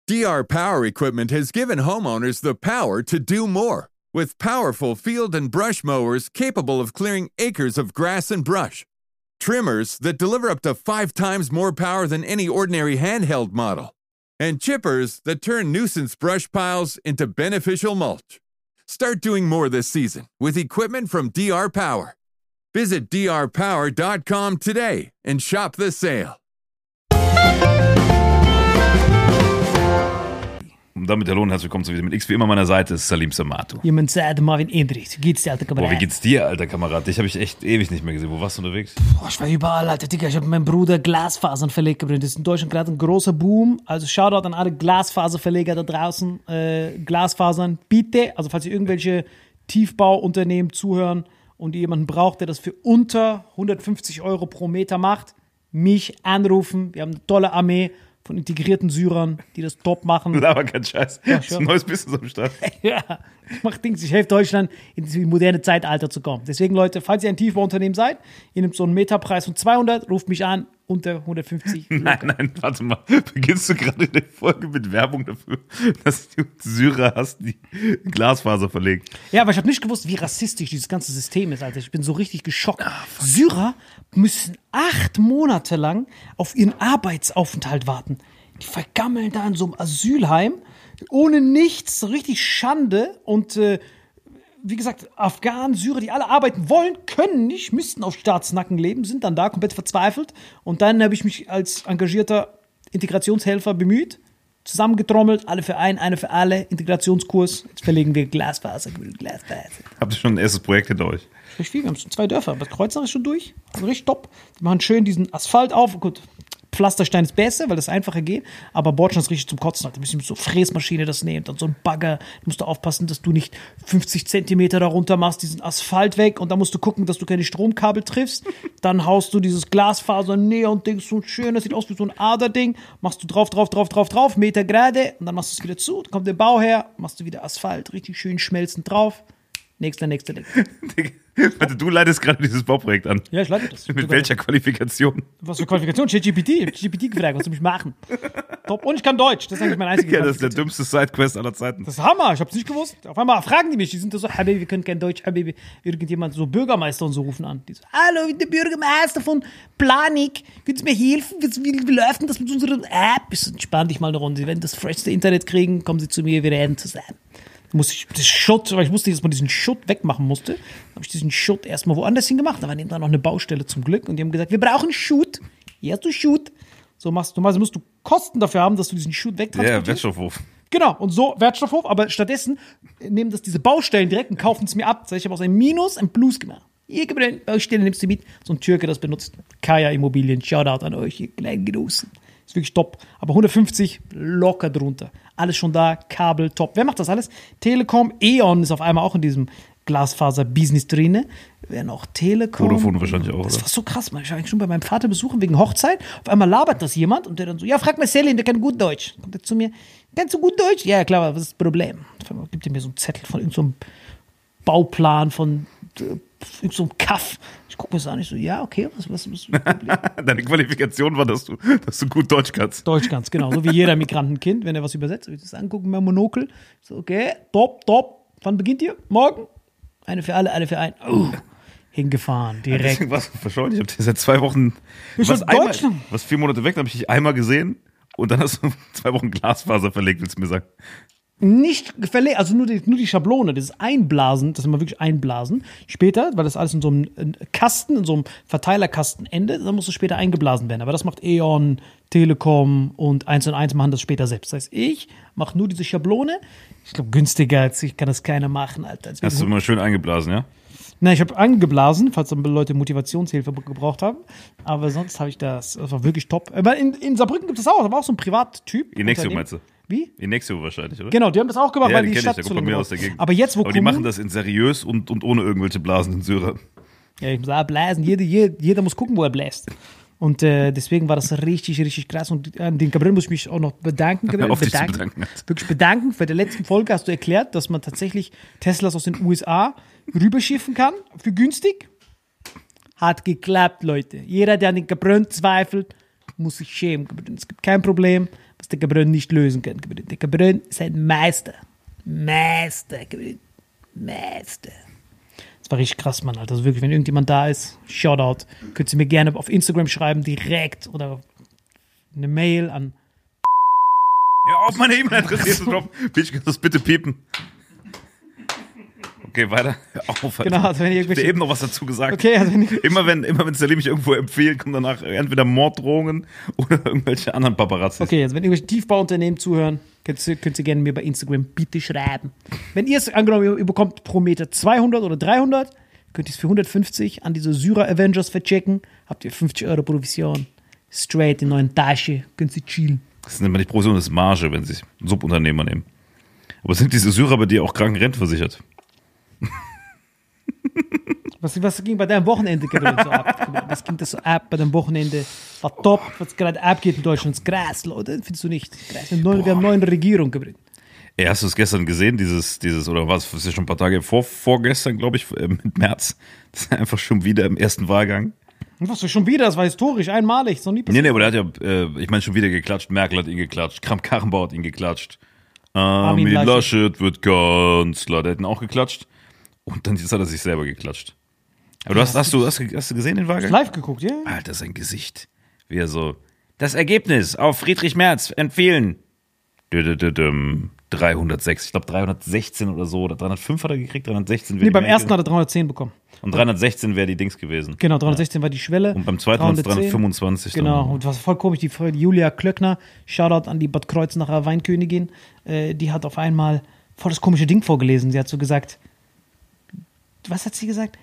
DR Power equipment has given homeowners the power to do more. With powerful field and brush mowers capable of clearing acres of grass and brush. Trimmers that deliver up to 5 times more power than any ordinary handheld model. And chippers that turn nuisance brush piles into beneficial mulch. Start doing more this season with equipment from DR Power. Visit drpower.com today and shop the sale. Und damit hallo und herzlich willkommen zu Vitamin X. Wie immer an meiner Seite ist Salim Samato. Jemand sagt Marvin Edrich. Wie geht's dir, alter Kamerad? Boah, wie geht's dir, alter Kamerad? Dich habe ich echt ewig nicht mehr gesehen. Wo warst du unterwegs? Boah, ich war überall, alter Digga. Ich habe meinen Bruder Glasfasern verlegt. Das ist in Deutschland gerade ein großer Boom. Also Shoutout an alle Glasfaserverleger da draußen. Glasfasern, bitte. Also falls ihr irgendwelche Tiefbauunternehmen zuhören und ihr jemanden braucht, der das für unter 150 € pro Meter macht, mich anrufen. Wir haben eine tolle Armee von integrierten Syrern, die das top machen. Aber kein Scheiß. Ja, das ist ein neues Business am Start. Ja, ich mache Dings, ich helfe Deutschland, in dieses moderne Zeitalter zu kommen. Deswegen, Leute, falls ihr ein Tiefbauunternehmen seid, ihr nehmt so einen Meterpreis von 200, ruft mich an, unter 150. Nein, warte mal. Beginnst du gerade die Folge mit Werbung dafür, dass du Syrer hast, die Glasfaser verlegen? Ja, aber ich habe nicht gewusst, wie rassistisch dieses ganze System ist, Alter. Ich bin so richtig geschockt. Syrer müssen 8 Monate lang auf ihren Arbeitsaufenthalt warten. Die vergammeln da in so einem Asylheim, ohne nichts, so richtig Schande. Und wie gesagt, Afghanen, Syrer, die alle arbeiten wollen, können nicht, müssten auf Staatsnacken leben, sind dann da komplett verzweifelt. Und dann habe ich mich als engagierter Integrationshelfer bemüht, zusammengetrommelt, alle für einen, eine für alle, Integrationskurs. Jetzt verlegen wir Glasfaser. Habt ihr schon ein erstes Projekt hinter euch? Richtig viel, wir haben schon 2 Dörfer. Das Kreuznach ist schon durch, also richtig top. Wir machen schön diesen Asphalt auf. Gut, Pflasterstein ist besser, weil das einfacher geht, aber Bordstein ist richtig zum Kotzen. Da müssen wir so Fräsmaschine das nehmen, dann so ein Bagger. Du musst aufpassen, dass du nicht 50 Zentimeter darunter machst, diesen Asphalt weg, und dann musst du gucken, dass du keine Stromkabel triffst. Dann haust du dieses Glasfaser-Neon-Ding, so schön, das sieht aus wie so ein Aderding, machst du drauf, Meter gerade, und dann machst du es wieder zu, dann kommt der Bauherr, machst du wieder Asphalt, richtig schön schmelzend drauf. Nächster. Warte, du leitest gerade dieses Bauprojekt an. Ja, ich leite das. Mit welcher Qualifikation? Was für Qualifikation? ChatGPT gefragt, was du mich machen. Top. Und ich kann Deutsch. Das ist eigentlich mein einziger. Ja, das ist der dümmste Sidequest aller Zeiten. Das ist Hammer. Ich hab's nicht gewusst. Auf einmal fragen die mich. Die sind so, Habibi, wir können kein Deutsch. Habibi. Irgendjemand, so Bürgermeister und so rufen an. Die so, hallo, ich bin der Bürgermeister von Planik. Können Sie mir helfen? Wie läuft denn das mit unserer App? Entspann dich mal eine Runde. Wenn das freshste Internet kriegen, kommen Sie zu mir, wir reden zusammen. Muss ich das Schutt, weil ich wusste, dass man diesen Schutt wegmachen musste, habe ich diesen Schutt erstmal woanders hingemacht. Da war neben dran noch eine Baustelle zum Glück. Und die haben gesagt, wir brauchen Schutt. Hier hast du Schutt. So machst du, normalerweise musst du Kosten dafür haben, dass du diesen Schutt wegtransportierst. Ja, Wertstoffhof. Genau, und so Wertstoffhof. Aber stattdessen nehmen das diese Baustellen direkt und kaufen es mir ab. Das heißt, ich habe aus einem Minus ein Plus gemacht. Hier, gib mir eine Baustelle, nimmst du mit. So ein Türke das benutzt. Kaya Immobilien, Shoutout an euch, ihr kleinen Genossen. Ist wirklich top. Aber 150 locker drunter. Alles schon da, Kabel top. Wer macht das alles? Telekom, E.ON ist auf einmal auch in diesem Glasfaser-Business drin. Wer noch? Telekom. Vodafone wahrscheinlich auch, Das oder? war so krass, man. Ich war eigentlich schon bei meinem Vater besuchen wegen Hochzeit. Auf einmal labert das jemand und der dann so, ja, frag mal Selin, der kann gut Deutsch. Kommt er zu mir, kannst du gut Deutsch? Ja, klar, was ist das Problem? Auf einmal gibt er mir so einen Zettel von irgendeinem Bauplan von so einem Kaff. Ich gucke mir das an, ich so, ja, okay, was ist das Problem? Deine Qualifikation war, dass du gut Deutsch kannst. Deutsch kannst, genau. So wie jeder Migrantenkind, wenn er was übersetzt. Ich das angucken, mein Monokel. So, okay, top. Wann beginnt ihr? Morgen? Eine für alle für einen. Hingefahren, direkt. Deswegen warst du verschollen. Ich habe dich seit 2 Wochen. Was 4 Monate weg, dann habe ich dich einmal gesehen und dann hast du 2 Wochen Glasfaser verlegt, willst du mir sagen? Nicht verlegt, also nur die Schablone, dieses Einblasen, das ist immer wirklich einblasen. Später, weil das alles in so einem Kasten, in so einem Verteilerkastenende, dann muss es später eingeblasen werden. Aber das macht E.ON, Telekom und 1&1 machen das später selbst. Das heißt, ich mache nur diese Schablone. Ich glaube, günstiger als ich kann das keiner machen, Alter. Hast du immer schön eingeblasen, ja? Nein, ich habe angeblasen, falls dann Leute Motivationshilfe gebraucht haben. Aber sonst habe ich das war wirklich top. Aber in Saarbrücken gibt es auch, da war auch so ein Privattyp. Inexio meinst du? Wie? Inexio wahrscheinlich, oder? Genau, die haben das auch gemacht, Ja, weil die die kenn Stadt ich, der zu kommt bei mir lang aus der Gegend. Aber jetzt, wo Aber die machen das in seriös und ohne irgendwelche blasenden Syrer. Ja, ich muss auch blasen. Jeder muss gucken, wo er bläst. Und deswegen war das richtig, richtig krass. Und an den Gabriel muss ich mich auch noch bedanken. Auf dich zu bedanken. Wirklich bedanken. Für die letzten Folge hast du erklärt, dass man tatsächlich Teslas aus den USA rüberschiffen kann für günstig. Hat geklappt, Leute. Jeder, der an den Gabriel zweifelt, muss sich schämen. Es gibt kein Problem. Was was der Gebrünn nicht lösen kann. Der Gebrünn ist ein Meister. Gebrünn. Meister. Das war richtig krass, Mann, Alter. Also wirklich, wenn irgendjemand da ist, Shoutout. Könnt ihr mir gerne auf Instagram schreiben, direkt oder eine Mail an. Ja, auf meine E-Mail-Adresse drauf. Bitch, kannst du das bitte piepen? Okay, weiter. Auf, genau, also wenn ihr ich habe eben noch was dazu gesagt. Okay, also immer wenn Salim mich irgendwo empfiehlt, kommen danach entweder Morddrohungen oder irgendwelche anderen Paparazzis. Okay, also wenn irgendwelche Tiefbauunternehmen zuhören, könnt ihr gerne mir bei Instagram bitte schreiben. Wenn ihr es angenommen, ihr bekommt pro Meter 200 oder 300, könnt ihr es für 150 an diese Syrer-Avengers verchecken, habt ihr 50 Euro Provision. Straight in neuen Tasche, könnt ihr chillen. Das nennt man nicht Provision, das ist Marge, wenn sie Subunternehmer nehmen. Aber sind diese Syrer bei dir auch krankenrentenversichert? Was ging bei deinem Wochenende gerade so ab? Was ging das so ab bei deinem Wochenende? War top, was gerade abgeht in Deutschland. Das Gras, Leute, findest du nicht? Wir haben eine neue Regierung gebracht. Ja, hast du es gestern gesehen, dieses, oder was, das ist ja schon ein paar Tage vorgestern, glaube ich, mit März. Das ist einfach schon wieder im ersten Wahlgang. Und was, schon wieder? Das war historisch, einmalig, so nie passiert. Nee, aber der hat ja, ich meine, schon wieder geklatscht. Merkel hat ihn geklatscht, Kramp-Karrenbauer hat ihn geklatscht. Armin Laschet wird Kanzler, der hat ihn auch geklatscht. Und dann jetzt hat er sich selber geklatscht. Aber du hast du gesehen den Wahlgang? Live geguckt, ja? Alter, sein Gesicht. Wie er so, das Ergebnis auf Friedrich Merz empfehlen. 306, ich glaube 316 oder so, oder 305 hat er gekriegt, 316 wäre. Nee, beim ersten hat er 310 bekommen. Und 316 wäre die Dings gewesen. Genau, 316 war die Schwelle. Und beim zweiten waren es 325. Genau, und was voll komisch, die Julia Klöckner, Shoutout an die Bad Kreuznacher Weinkönigin, die hat auf einmal voll das komische Ding vorgelesen. Sie hat so gesagt, was hat sie gesagt?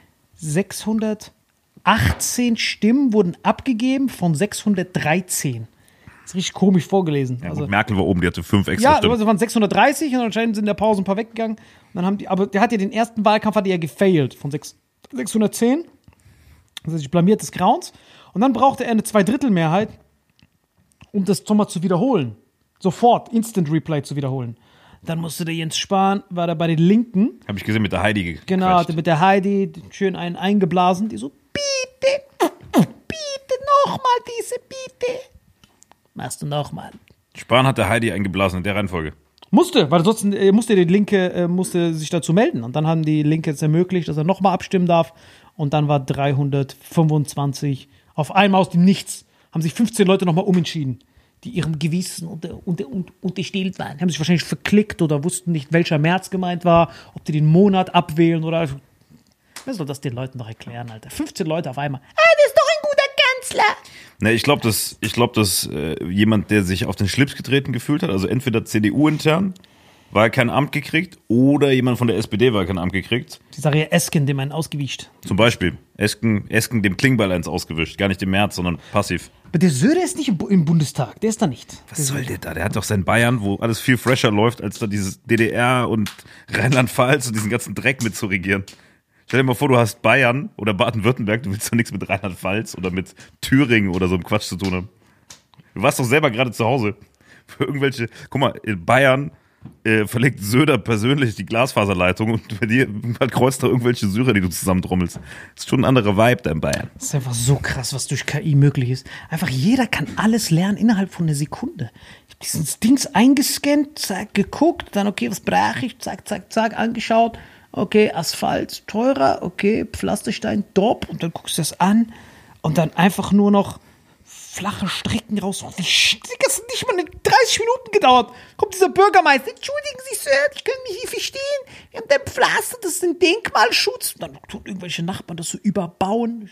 618 Stimmen wurden abgegeben von 613. Das ist richtig komisch vorgelesen. Ja, also, gut, Merkel war oben, die hatte 5 extra Stimmen. Ja, also waren 630 und anscheinend sind in der Pause ein paar weggegangen. Und dann haben die, aber der hat ja den ersten Wahlkampf gefailed von 610. Also sich blamiert des Grauens. Und dann brauchte er eine Zweidrittelmehrheit, um das nochmal zu wiederholen. Sofort, Instant Replay zu wiederholen. Dann musste der Jens Spahn, war da bei den Linken. Habe ich gesehen, mit der Heidi gequatscht. Genau, hatte mit der Heidi schön einen eingeblasen. Die so, bitte nochmal diese, bitte. Machst du nochmal. Spahn hat der Heidi eingeblasen in der Reihenfolge. Musste, weil sonst musste die Linke sich dazu melden. Und dann haben die Linke es ermöglicht, dass er nochmal abstimmen darf. Und dann war 325 auf einmal aus dem Nichts. Haben sich 15 Leute nochmal umentschieden, die ihrem Gewissen unterstellt waren. Die haben sich wahrscheinlich verklickt oder wussten nicht, welcher März gemeint war, ob die den Monat abwählen oder. Wer soll das den Leuten doch erklären, Alter? 15 Leute auf einmal. Das ist doch ein guter Kanzler. Ne, ich glaube, dass jemand, der sich auf den Schlips getreten gefühlt hat, also entweder CDU-intern, weil er kein Amt gekriegt, oder jemand von der SPD, weil er kein Amt gekriegt. Die Sache ja Esken, dem einen ausgewischt. Zum Beispiel. Esken dem Klingbeil eins ausgewischt. Gar nicht dem März, sondern passiv. Aber der Söder ist nicht im Bundestag. Der ist da nicht. Was soll der da? Der hat doch sein Bayern, wo alles viel fresher läuft, als da dieses DDR und Rheinland-Pfalz und diesen ganzen Dreck mit zu regieren. Stell dir mal vor, du hast Bayern oder Baden-Württemberg, du willst doch nichts mit Rheinland-Pfalz oder mit Thüringen oder so einem Quatsch zu tun haben. Du warst doch selber gerade zu Hause. Für irgendwelche, guck mal, in Bayern verlegt Söder persönlich die Glasfaserleitung und bei dir kreuzt da irgendwelche Syrer, die du zusammentrommelst. Das ist schon ein anderer Vibe da in Bayern. Das ist einfach so krass, was durch KI möglich ist. Einfach jeder kann alles lernen innerhalb von einer Sekunde. Ich habe dieses Dings eingescannt, zack, geguckt, dann okay, was brauche ich, zack, zack, zack, angeschaut. Okay, Asphalt teurer, okay, Pflasterstein top und dann guckst du das an und dann einfach nur noch flache Strecken raus. Das hat nicht mal 30 Minuten gedauert. Kommt dieser Bürgermeister. Entschuldigen Sie, Sir, ich kann mich nicht verstehen. Wir haben da Pflaster, das ist ein Denkmalschutz. Und dann tun irgendwelche Nachbarn das so überbauen.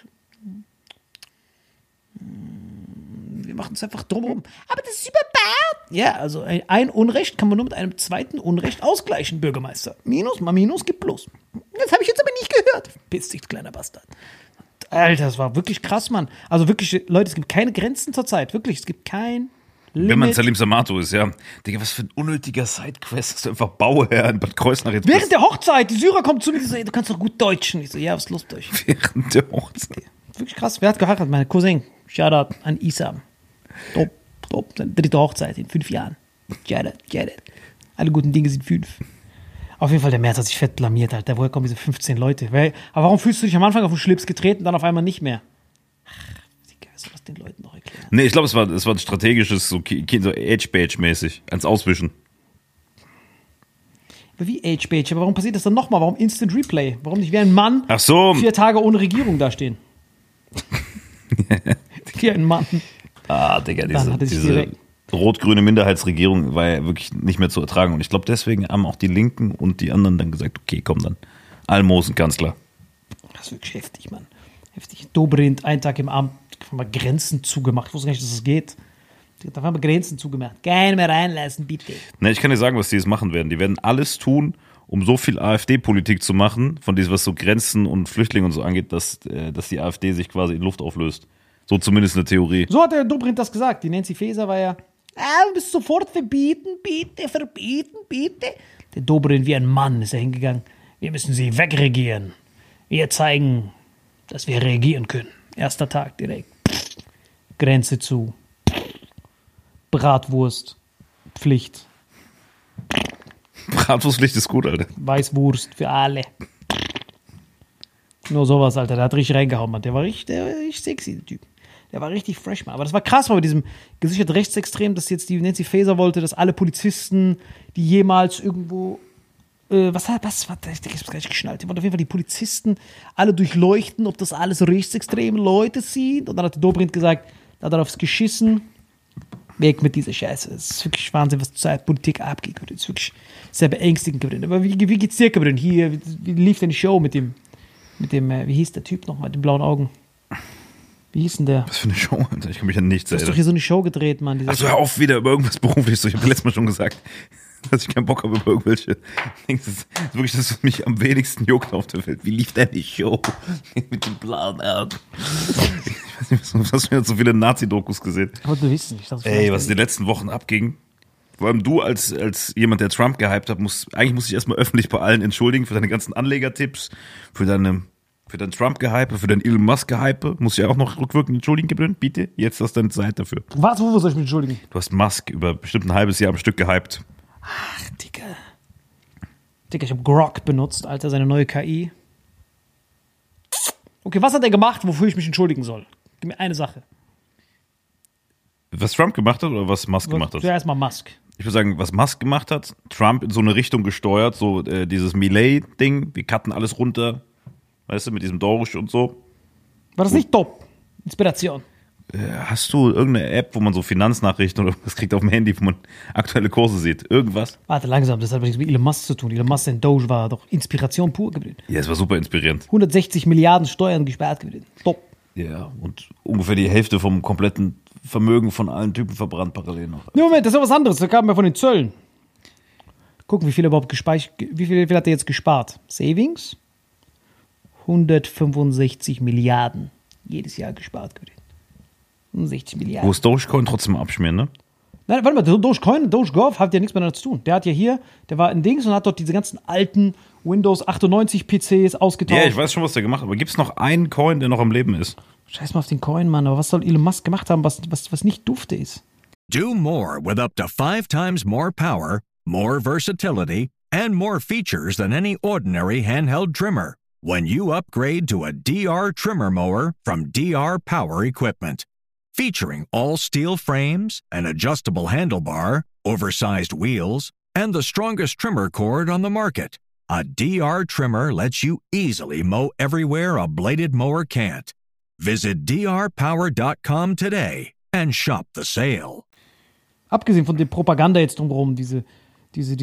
Wir machen es einfach drumherum. Aber das ist überbaut. Ja, also ein Unrecht kann man nur mit einem zweiten Unrecht ausgleichen, Bürgermeister. Minus mal Minus gibt Plus. Das habe ich jetzt aber nicht gehört. Piss dich, kleiner Bastard. Alter, das war wirklich krass, Mann. Also wirklich, Leute, es gibt keine Grenzen zur Zeit. Wirklich, es gibt kein Limit. Wenn man Salim Samato ist, ja. Digga, was für ein unnötiger Sidequest, dass du einfach Bauherr in Bad Kreuznach jetzt Während der Hochzeit, die Syrer kommen zu mir und sagen, du kannst doch gut Deutschen. Ich so, ja, was ist los mit euch? Während der Hochzeit. Wirklich krass. Wer hat geheiratet? Mein Cousin. Shoutout an Isam. Top. Seine dritte Hochzeit in 5 Jahren. Shoutout. Alle guten Dinge sind 5. Auf jeden Fall, der Merz hat sich fett blamiert, Alter. Woher kommen diese 15 Leute? Aber warum fühlst du dich am Anfang auf den Schlips getreten, dann auf einmal nicht mehr? Ach, was musst den Leuten noch erklären. Nee, ich glaube, es war ein strategisches, so Edge-Badge-mäßig, ans Auswischen. Aber wie Age-Badge? Aber warum passiert das dann nochmal? Warum Instant Replay? Warum nicht wie ein Mann Ach so. 4 Tage ohne Regierung dastehen? Wie ein Mann. Ah, Digga, Dann hat er sich diese direkt- rot-grüne Minderheitsregierung war ja wirklich nicht mehr zu ertragen. Und ich glaube, deswegen haben auch die Linken und die anderen dann gesagt, okay, komm dann. Almosenkanzler. Das ist wirklich heftig, Mann. Heftig. Dobrindt, einen Tag im Amt, haben wir Grenzen zugemacht. Ich wusste gar nicht, dass das geht. Da haben wir Grenzen zugemacht. Keinen mehr reinlassen, bitte. Ne, ich kann dir sagen, was die jetzt machen werden. Die werden alles tun, um so viel AfD-Politik zu machen, von diesem, was so Grenzen und Flüchtlinge und so angeht, dass die AfD sich quasi in Luft auflöst. So zumindest eine Theorie. So hat der Dobrindt das gesagt. Die Nancy Faeser war ja, wir müssen sofort verbieten, bitte, verbieten, bitte. Der Dobrindt wie ein Mann ist er hingegangen. Wir müssen sie wegregieren. Wir zeigen, dass wir regieren können. Erster Tag direkt. Grenze zu. Bratwurst. Pflicht. Bratwurstlicht ist gut, Alter. Weißwurst für alle. Nur sowas, Alter. Der hat richtig reingehauen, Mann. Der war richtig sexy, der Typ. Der war richtig fresh, Mann. Aber das war krass, bei diesem gesichert Rechtsextrem, dass jetzt die Nancy Faeser wollte, dass alle Polizisten, die jemals irgendwo was war das? Ich hab's gar nicht geschnallt. Die wollten auf jeden Fall die Polizisten alle durchleuchten, ob das alles rechtsextreme Leute sind. Und dann hat der Dobrindt gesagt, da hat er aufs geschissen. Weg mit dieser Scheiße. Es ist wirklich Wahnsinn, was zur Politik abgeht. Es ist wirklich sehr beängstigend geworden. Aber wie geht's dir geworden? Hier, wie lief denn die Show mit dem, wie hieß der Typ nochmal, mit den blauen Augen? Wie hieß denn der? Was für eine Show, Alter. Ich kann mich an nichts Du hast doch erinnern. hier so eine Show gedreht, Mann. Achso, hör auf, wieder über irgendwas Berufliches. Ich habe letztes Mal schon gesagt, dass ich keinen Bock habe über irgendwelche Dings. Das ist wirklich das, was mich am wenigsten juckt auf der Welt. Wie lief denn die Show mit dem blauen Augen? Ich weiß nicht, was mir so viele Nazi-Dokus gesehen. Aber du wissen nicht. Ey, was in den letzten Wochen abging. Vor allem du als jemand, der Trump gehypt hat, eigentlich muss ich erstmal öffentlich bei allen entschuldigen für deine ganzen Anlegertipps, für dein Trump-Gehype, für dein Elon Musk-Gehype. Muss ich auch noch rückwirkend entschuldigen, Gebrünn? Bitte, jetzt hast du deine Zeit dafür. Was, wo soll ich mich entschuldigen? Du hast Musk über bestimmt ein halbes Jahr am Stück gehypt. Ach, Digga, ich habe Grok benutzt, Alter, seine neue KI. Okay, was hat er gemacht, wofür ich mich entschuldigen soll? Gib mir eine Sache. Was Trump gemacht hat oder was Musk gemacht hat? Zuerst mal Musk. Ich würde sagen, was Musk gemacht hat, Trump in so eine Richtung gesteuert, so dieses Millet-Ding, wir cutten alles runter, weißt du, mit diesem Doge und so. War das nicht top? Inspiration. Hast du irgendeine App, wo man so Finanznachrichten oder was kriegt auf dem Handy, wo man aktuelle Kurse sieht? Irgendwas? Warte, langsam, das hat nichts mit Elon Musk zu tun. Elon Musk, sein Doge war doch Inspiration pur gewesen. Ja, es war super inspirierend. 160 Milliarden Steuern gespart gewesen. Top. Ja, und ungefähr die Hälfte vom kompletten Vermögen von allen Typen verbrannt parallel noch. Nee, Moment, das ist ja was anderes. Da kam ja von den Zöllen. Gucken, wie viel er überhaupt gespeichert, wie viel hat er jetzt gespart? Savings? 165 Milliarden. Jedes Jahr gespart gewesen. 60 Milliarden. Wo ist Dogecoin trotzdem abschmieren, ne? Nein, warte mal, Dogecoin, Dogegov hat ja nichts mehr damit zu tun. Der hat ja hier, der war in Dings und hat dort diese ganzen alten Windows 98 PCs ausgetauscht. Ja, ich weiß schon, was der gemacht hat. Aber gibt es noch einen Coin, der noch am Leben ist? Scheiß mal auf den Coin, Mann. Aber was soll Elon Musk gemacht haben, was nicht dufte ist? Do more with up to 5 times more power, more versatility, and more features than any ordinary handheld trimmer when you upgrade to a DR trimmer mower from DR Power Equipment. Featuring all steel frames, an adjustable handlebar, oversized wheels, and the strongest trimmer cord on the market. A DR trimmer lets you easily mow everywhere a bladed mower can't. Visit drpower.com today and shop the sale. Abgesehen von der Propaganda jetzt drumherum, diese ist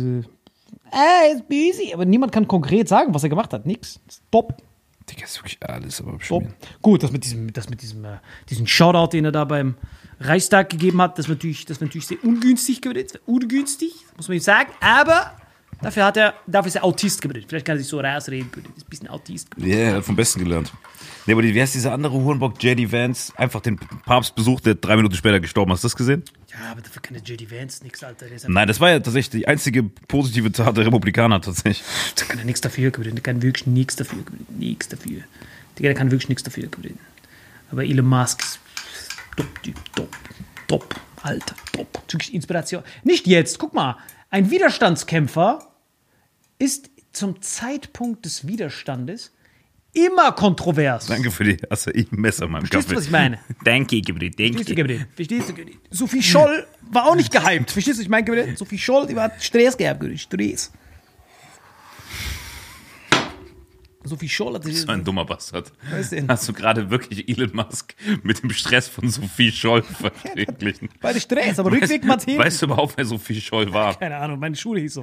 busy, aber niemand kann konkret sagen, was er gemacht hat. Nix. Top. Digga, ist wirklich alles aber Top. abschmieren. Gut, diesen Shoutout, den er da beim Reichstag gegeben hat, das war natürlich sehr ungünstig gewesen. Ungünstig, muss man nicht sagen, aber dafür ist er Autist gewesen. Vielleicht kann er sich so rausreden. Das ist ein bisschen Autist gewesen. Ja, er hat vom Besten gelernt. Nee, aber wie heißt dieser andere Hurenbock, J.D. Vance, einfach den Papst besucht, der 3 Minuten später gestorben ist. Hast du das gesehen? Ja, aber dafür kann der J.D. Vance nichts, Alter. Nein, das war ja tatsächlich die einzige positive Tat der Republikaner tatsächlich. Da kann er nichts dafür gewinnen. Der kann wirklich nichts dafür gewinnen. Nichts dafür. Der kann wirklich nichts dafür gewinnen. Aber Elon Musk ist top, Alter, top. Wirklich Inspiration. Nicht jetzt, guck mal. Ein Widerstandskämpfer ist zum Zeitpunkt des Widerstandes immer kontrovers. Danke für die Acai-Messer in meinem Verstehst Kaffee. du, was ich meine? Danke, Gabriel, Verstehst du, danke. Gabriel? Verstehst du, Gabriel? Sophie Scholl war auch nicht gehypt. Verstehst du, was ich meine, Gabriel? Sophie Scholl, die hat Stress gehabt, Gabriel. Stress. Sophie Scholl hat So ein dummer Bastard. Was denn? Hast du gerade wirklich Elon Musk mit dem Stress von Sophie Scholl verglichen? beide Stress, aber Rückweg Martin. Weißt du überhaupt, wer Sophie Scholl war? Keine Ahnung, meine Schule hieß so.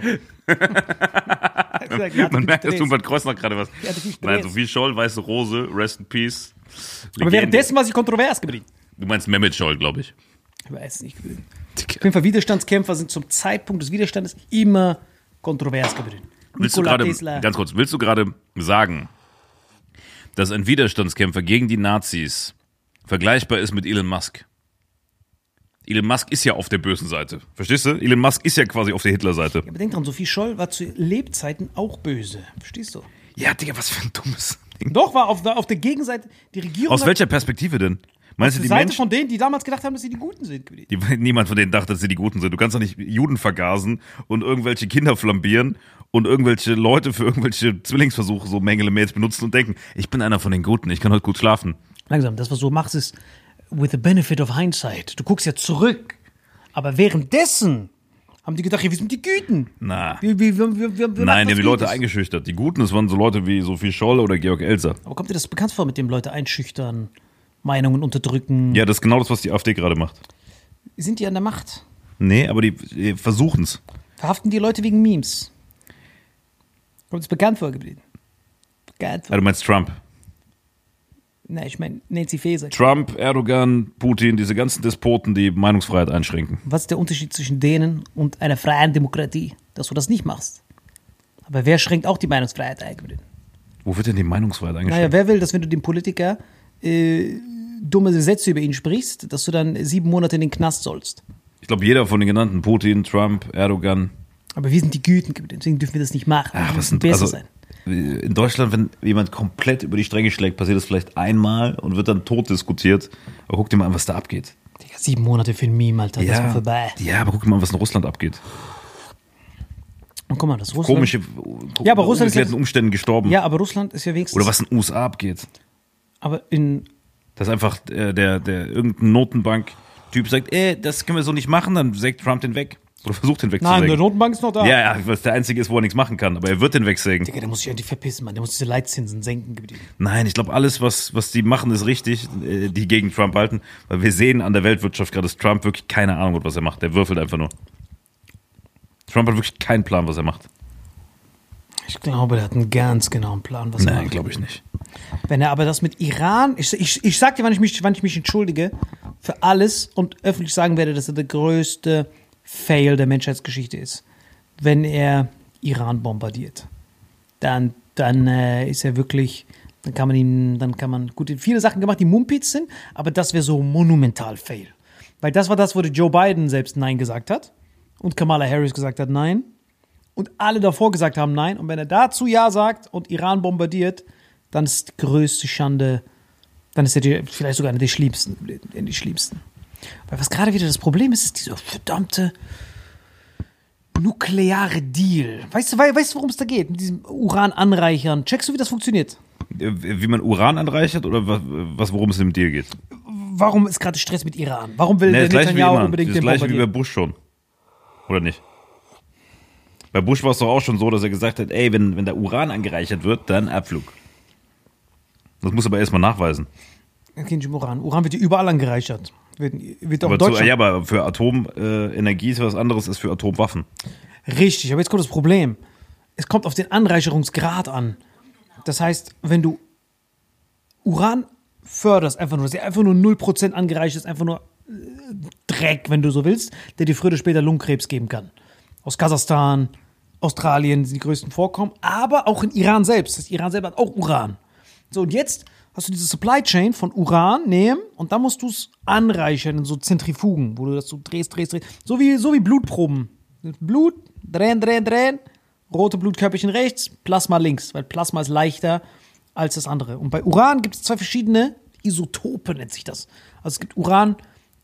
Man merkt, dass Hubert Kreuzner gerade was. hatte viel Stress. Nein, Sophie Scholl, Weiße Rose, Rest in Peace. Aber Legende. währenddessen war sie kontrovers geblieben. Du meinst Mehmet Scholl, glaube ich. Ich weiß es nicht. Auf jeden Fall, Widerstandskämpfer sind zum Zeitpunkt des Widerstandes immer kontrovers geblieben. Willst du Nikola gerade, Tesla. ganz kurz, willst du gerade sagen, dass ein Widerstandskämpfer gegen die Nazis vergleichbar ist mit Elon Musk? Elon Musk ist ja auf der bösen Seite. Verstehst du? Elon Musk ist ja quasi auf der Hitler-Seite. Ja, aber denk dran, Sophie Scholl war zu Lebzeiten auch böse. Verstehst du? Ja, Digga, was für ein dummes Ding. Doch, war auf der Gegenseite die Regierung. Aus welcher Perspektive denn? Meinst du, die die Seite Menschen, von denen, die damals gedacht haben, dass sie die Guten sind. niemand von denen dachte, dass sie die Guten sind. Du kannst doch nicht Juden vergasen und irgendwelche Kinder flambieren und irgendwelche Leute für irgendwelche Zwillingsversuche so Mängelemäß benutzen und denken, ich bin einer von den Guten, ich kann heute gut schlafen. Langsam, das, was du machst, ist with the benefit of hindsight. Du guckst ja zurück. Aber währenddessen haben die gedacht, ja, wir sind die Güten. Na. Wir Nein, machen die haben was die Leute Gutes. eingeschüchtert. Die Guten, das waren so Leute wie Sophie Scholl oder Georg Elser. Aber kommt dir das bekannt vor, mit dem Leute einschüchtern, Meinungen unterdrücken? Ja, das ist genau das, was die AfD gerade macht. Sind die an der Macht? Nee, aber die versuchen es. Verhaften die Leute wegen Memes? Kommt es bekannt vor geblieben? Bekannt vor? Ja, du meinst Trump. Nein, ich meine Nancy Faeser. Trump, Erdogan, Putin, diese ganzen Despoten, die Meinungsfreiheit einschränken. Was ist der Unterschied zwischen denen und einer freien Demokratie? Dass du das nicht machst. Aber wer schränkt auch die Meinungsfreiheit ein? Wo wird denn die Meinungsfreiheit eingeschränkt? Naja, wer will, dass wenn du dem Politiker dumme Sätze über ihn sprichst, dass du dann 7 Monate in den Knast sollst? Ich glaube, jeder von den genannten, Putin, Trump, Erdogan. Aber wir sind die Güten, deswegen dürfen wir das nicht machen. Ach, wir was müssen sind besser also sein. in Deutschland, wenn jemand komplett über die Stränge schlägt, passiert das vielleicht einmal und wird dann tot diskutiert. Aber guck dir mal an, was da abgeht. Digga, 7 Monate für ein Meme, Alter, das war vorbei. Ja, aber guck dir mal an, was in Russland abgeht. Und guck mal, das Russland. Komische, Ja, aber Russland ist ungeklärten jetzt- Umständen gestorben. Ja, aber Russland ist ja wenigstens. Oder was in den USA abgeht. Aber in. Dass einfach der irgendein Notenbank-Typ sagt, das können wir so nicht machen, dann sägt Trump den weg. Oder versucht den Nein, wegzusägen. der Notenbank ist noch da. Ja, was der einzige ist, wo er nichts machen kann. Aber er wird den wegsägen. Digga, der muss sich endlich verpissen, Mann. Der muss diese Leitzinsen senken. Nein, ich glaube, alles, was die machen, ist richtig, die gegen Trump halten. Weil wir sehen an der Weltwirtschaft gerade, dass Trump wirklich keine Ahnung hat, was er macht. Der würfelt einfach nur. Trump hat wirklich keinen Plan, was er macht. Ich glaube, der hat einen ganz genauen Plan, was er Nein, macht. glaube ich nicht. Wenn er aber das mit Iran, ich sag dir, wann ich mich entschuldige für alles und öffentlich sagen werde, dass er der größte Fail der Menschheitsgeschichte ist. Wenn er Iran bombardiert, dann ist er wirklich, dann kann man, gut, viele Sachen gemacht, die Mumpitz sind, aber das wäre so monumental Fail. Weil das war das, wo Joe Biden selbst Nein gesagt hat und Kamala Harris gesagt hat Nein und alle davor gesagt haben Nein und wenn er dazu Ja sagt und Iran bombardiert, dann ist die größte Schande, dann ist er vielleicht sogar einer der Schlimmsten. Weil was gerade wieder das Problem ist, ist dieser verdammte nukleare Deal. Weißt du, worum es da geht? Mit diesem Uran anreichern. Checkst du, wie das funktioniert? Wie man Uran anreichert oder worum es im Deal geht? Warum ist gerade Stress mit Iran? Warum will der Das gleiche wie Netanyahu immer. unbedingt Das den gleiche wie bei bombardieren? Bush schon. Oder nicht? Bei Bush war es doch auch schon so, dass er gesagt hat, ey, wenn der Uran angereichert wird, dann Abflug. Das muss aber erstmal nachweisen. Okay, nicht Uran. Uran wird ja überall angereichert. Wird auch in Aber Deutschland. ja, aber für Atomenergie ist was anderes als für Atomwaffen. Richtig, aber jetzt kommt das Problem. Es kommt auf den Anreicherungsgrad an. Das heißt, wenn du Uran förderst, einfach nur 0% angereichert ist, einfach nur Dreck, wenn du so willst, der dir früher oder später Lungenkrebs geben kann. Aus Kasachstan, Australien sind die größten Vorkommen, aber auch in Iran selbst. Das heißt, Iran selber hat auch Uran. So, und jetzt hast du diese Supply Chain von Uran nehmen und dann musst du es anreichern in so Zentrifugen, wo du das so drehst. So wie Blutproben. Blut, drehen, rote Blutkörperchen rechts, Plasma links, weil Plasma ist leichter als das andere. Und bei Uran gibt es 2 verschiedene Isotope, nennt sich das. Also es gibt Uran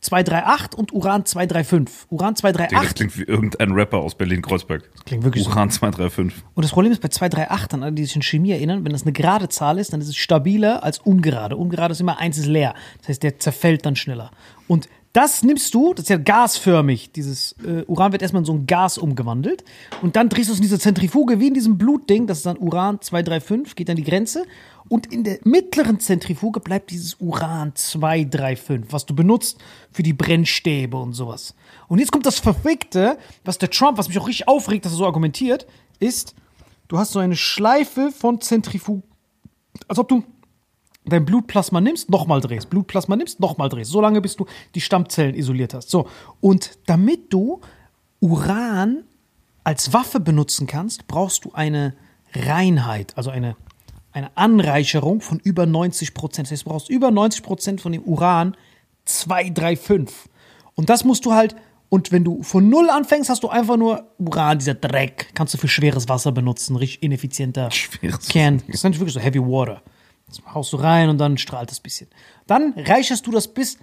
238 und Uran 235. Uran Das 238. klingt wie irgendein Rapper aus Berlin-Kreuzberg. Das klingt wirklich Uran 235. Und das Problem ist bei 238, an alle, die sich in Chemie erinnern, wenn das eine gerade Zahl ist, dann ist es stabiler als ungerade. Ungerade ist immer 1 ist leer. Das heißt, der zerfällt dann schneller. Und das nimmst du, das ist ja gasförmig. Dieses Uran wird erstmal in so ein Gas umgewandelt. Und dann drehst du es in diese Zentrifuge, wie in diesem Blutding. Das ist dann Uran 235, geht an die Grenze. Und in der mittleren Zentrifuge bleibt dieses Uran 235, was du benutzt für die Brennstäbe und sowas. Und jetzt kommt das Verfickte, was der Trump, was mich auch richtig aufregt, dass er so argumentiert, ist, du hast so eine Schleife von Zentrifugen, als ob du dein Blutplasma nimmst, nochmal drehst, Blutplasma nimmst, nochmal drehst, so lange bis du die Stammzellen isoliert hast. So, und damit du Uran als Waffe benutzen kannst, brauchst du eine Reinheit, also eine Anreicherung von über 90%. Das heißt, du brauchst über 90% von dem Uran 235. Und das musst du halt, und wenn du von null anfängst, hast du einfach nur Uran, dieser Dreck, kannst du für schweres Wasser benutzen, richtig ineffizienter Schweres Kern. Das ist nicht wirklich so Heavy Water. Das haust du rein und dann strahlt das ein bisschen. Dann reicherst du das bis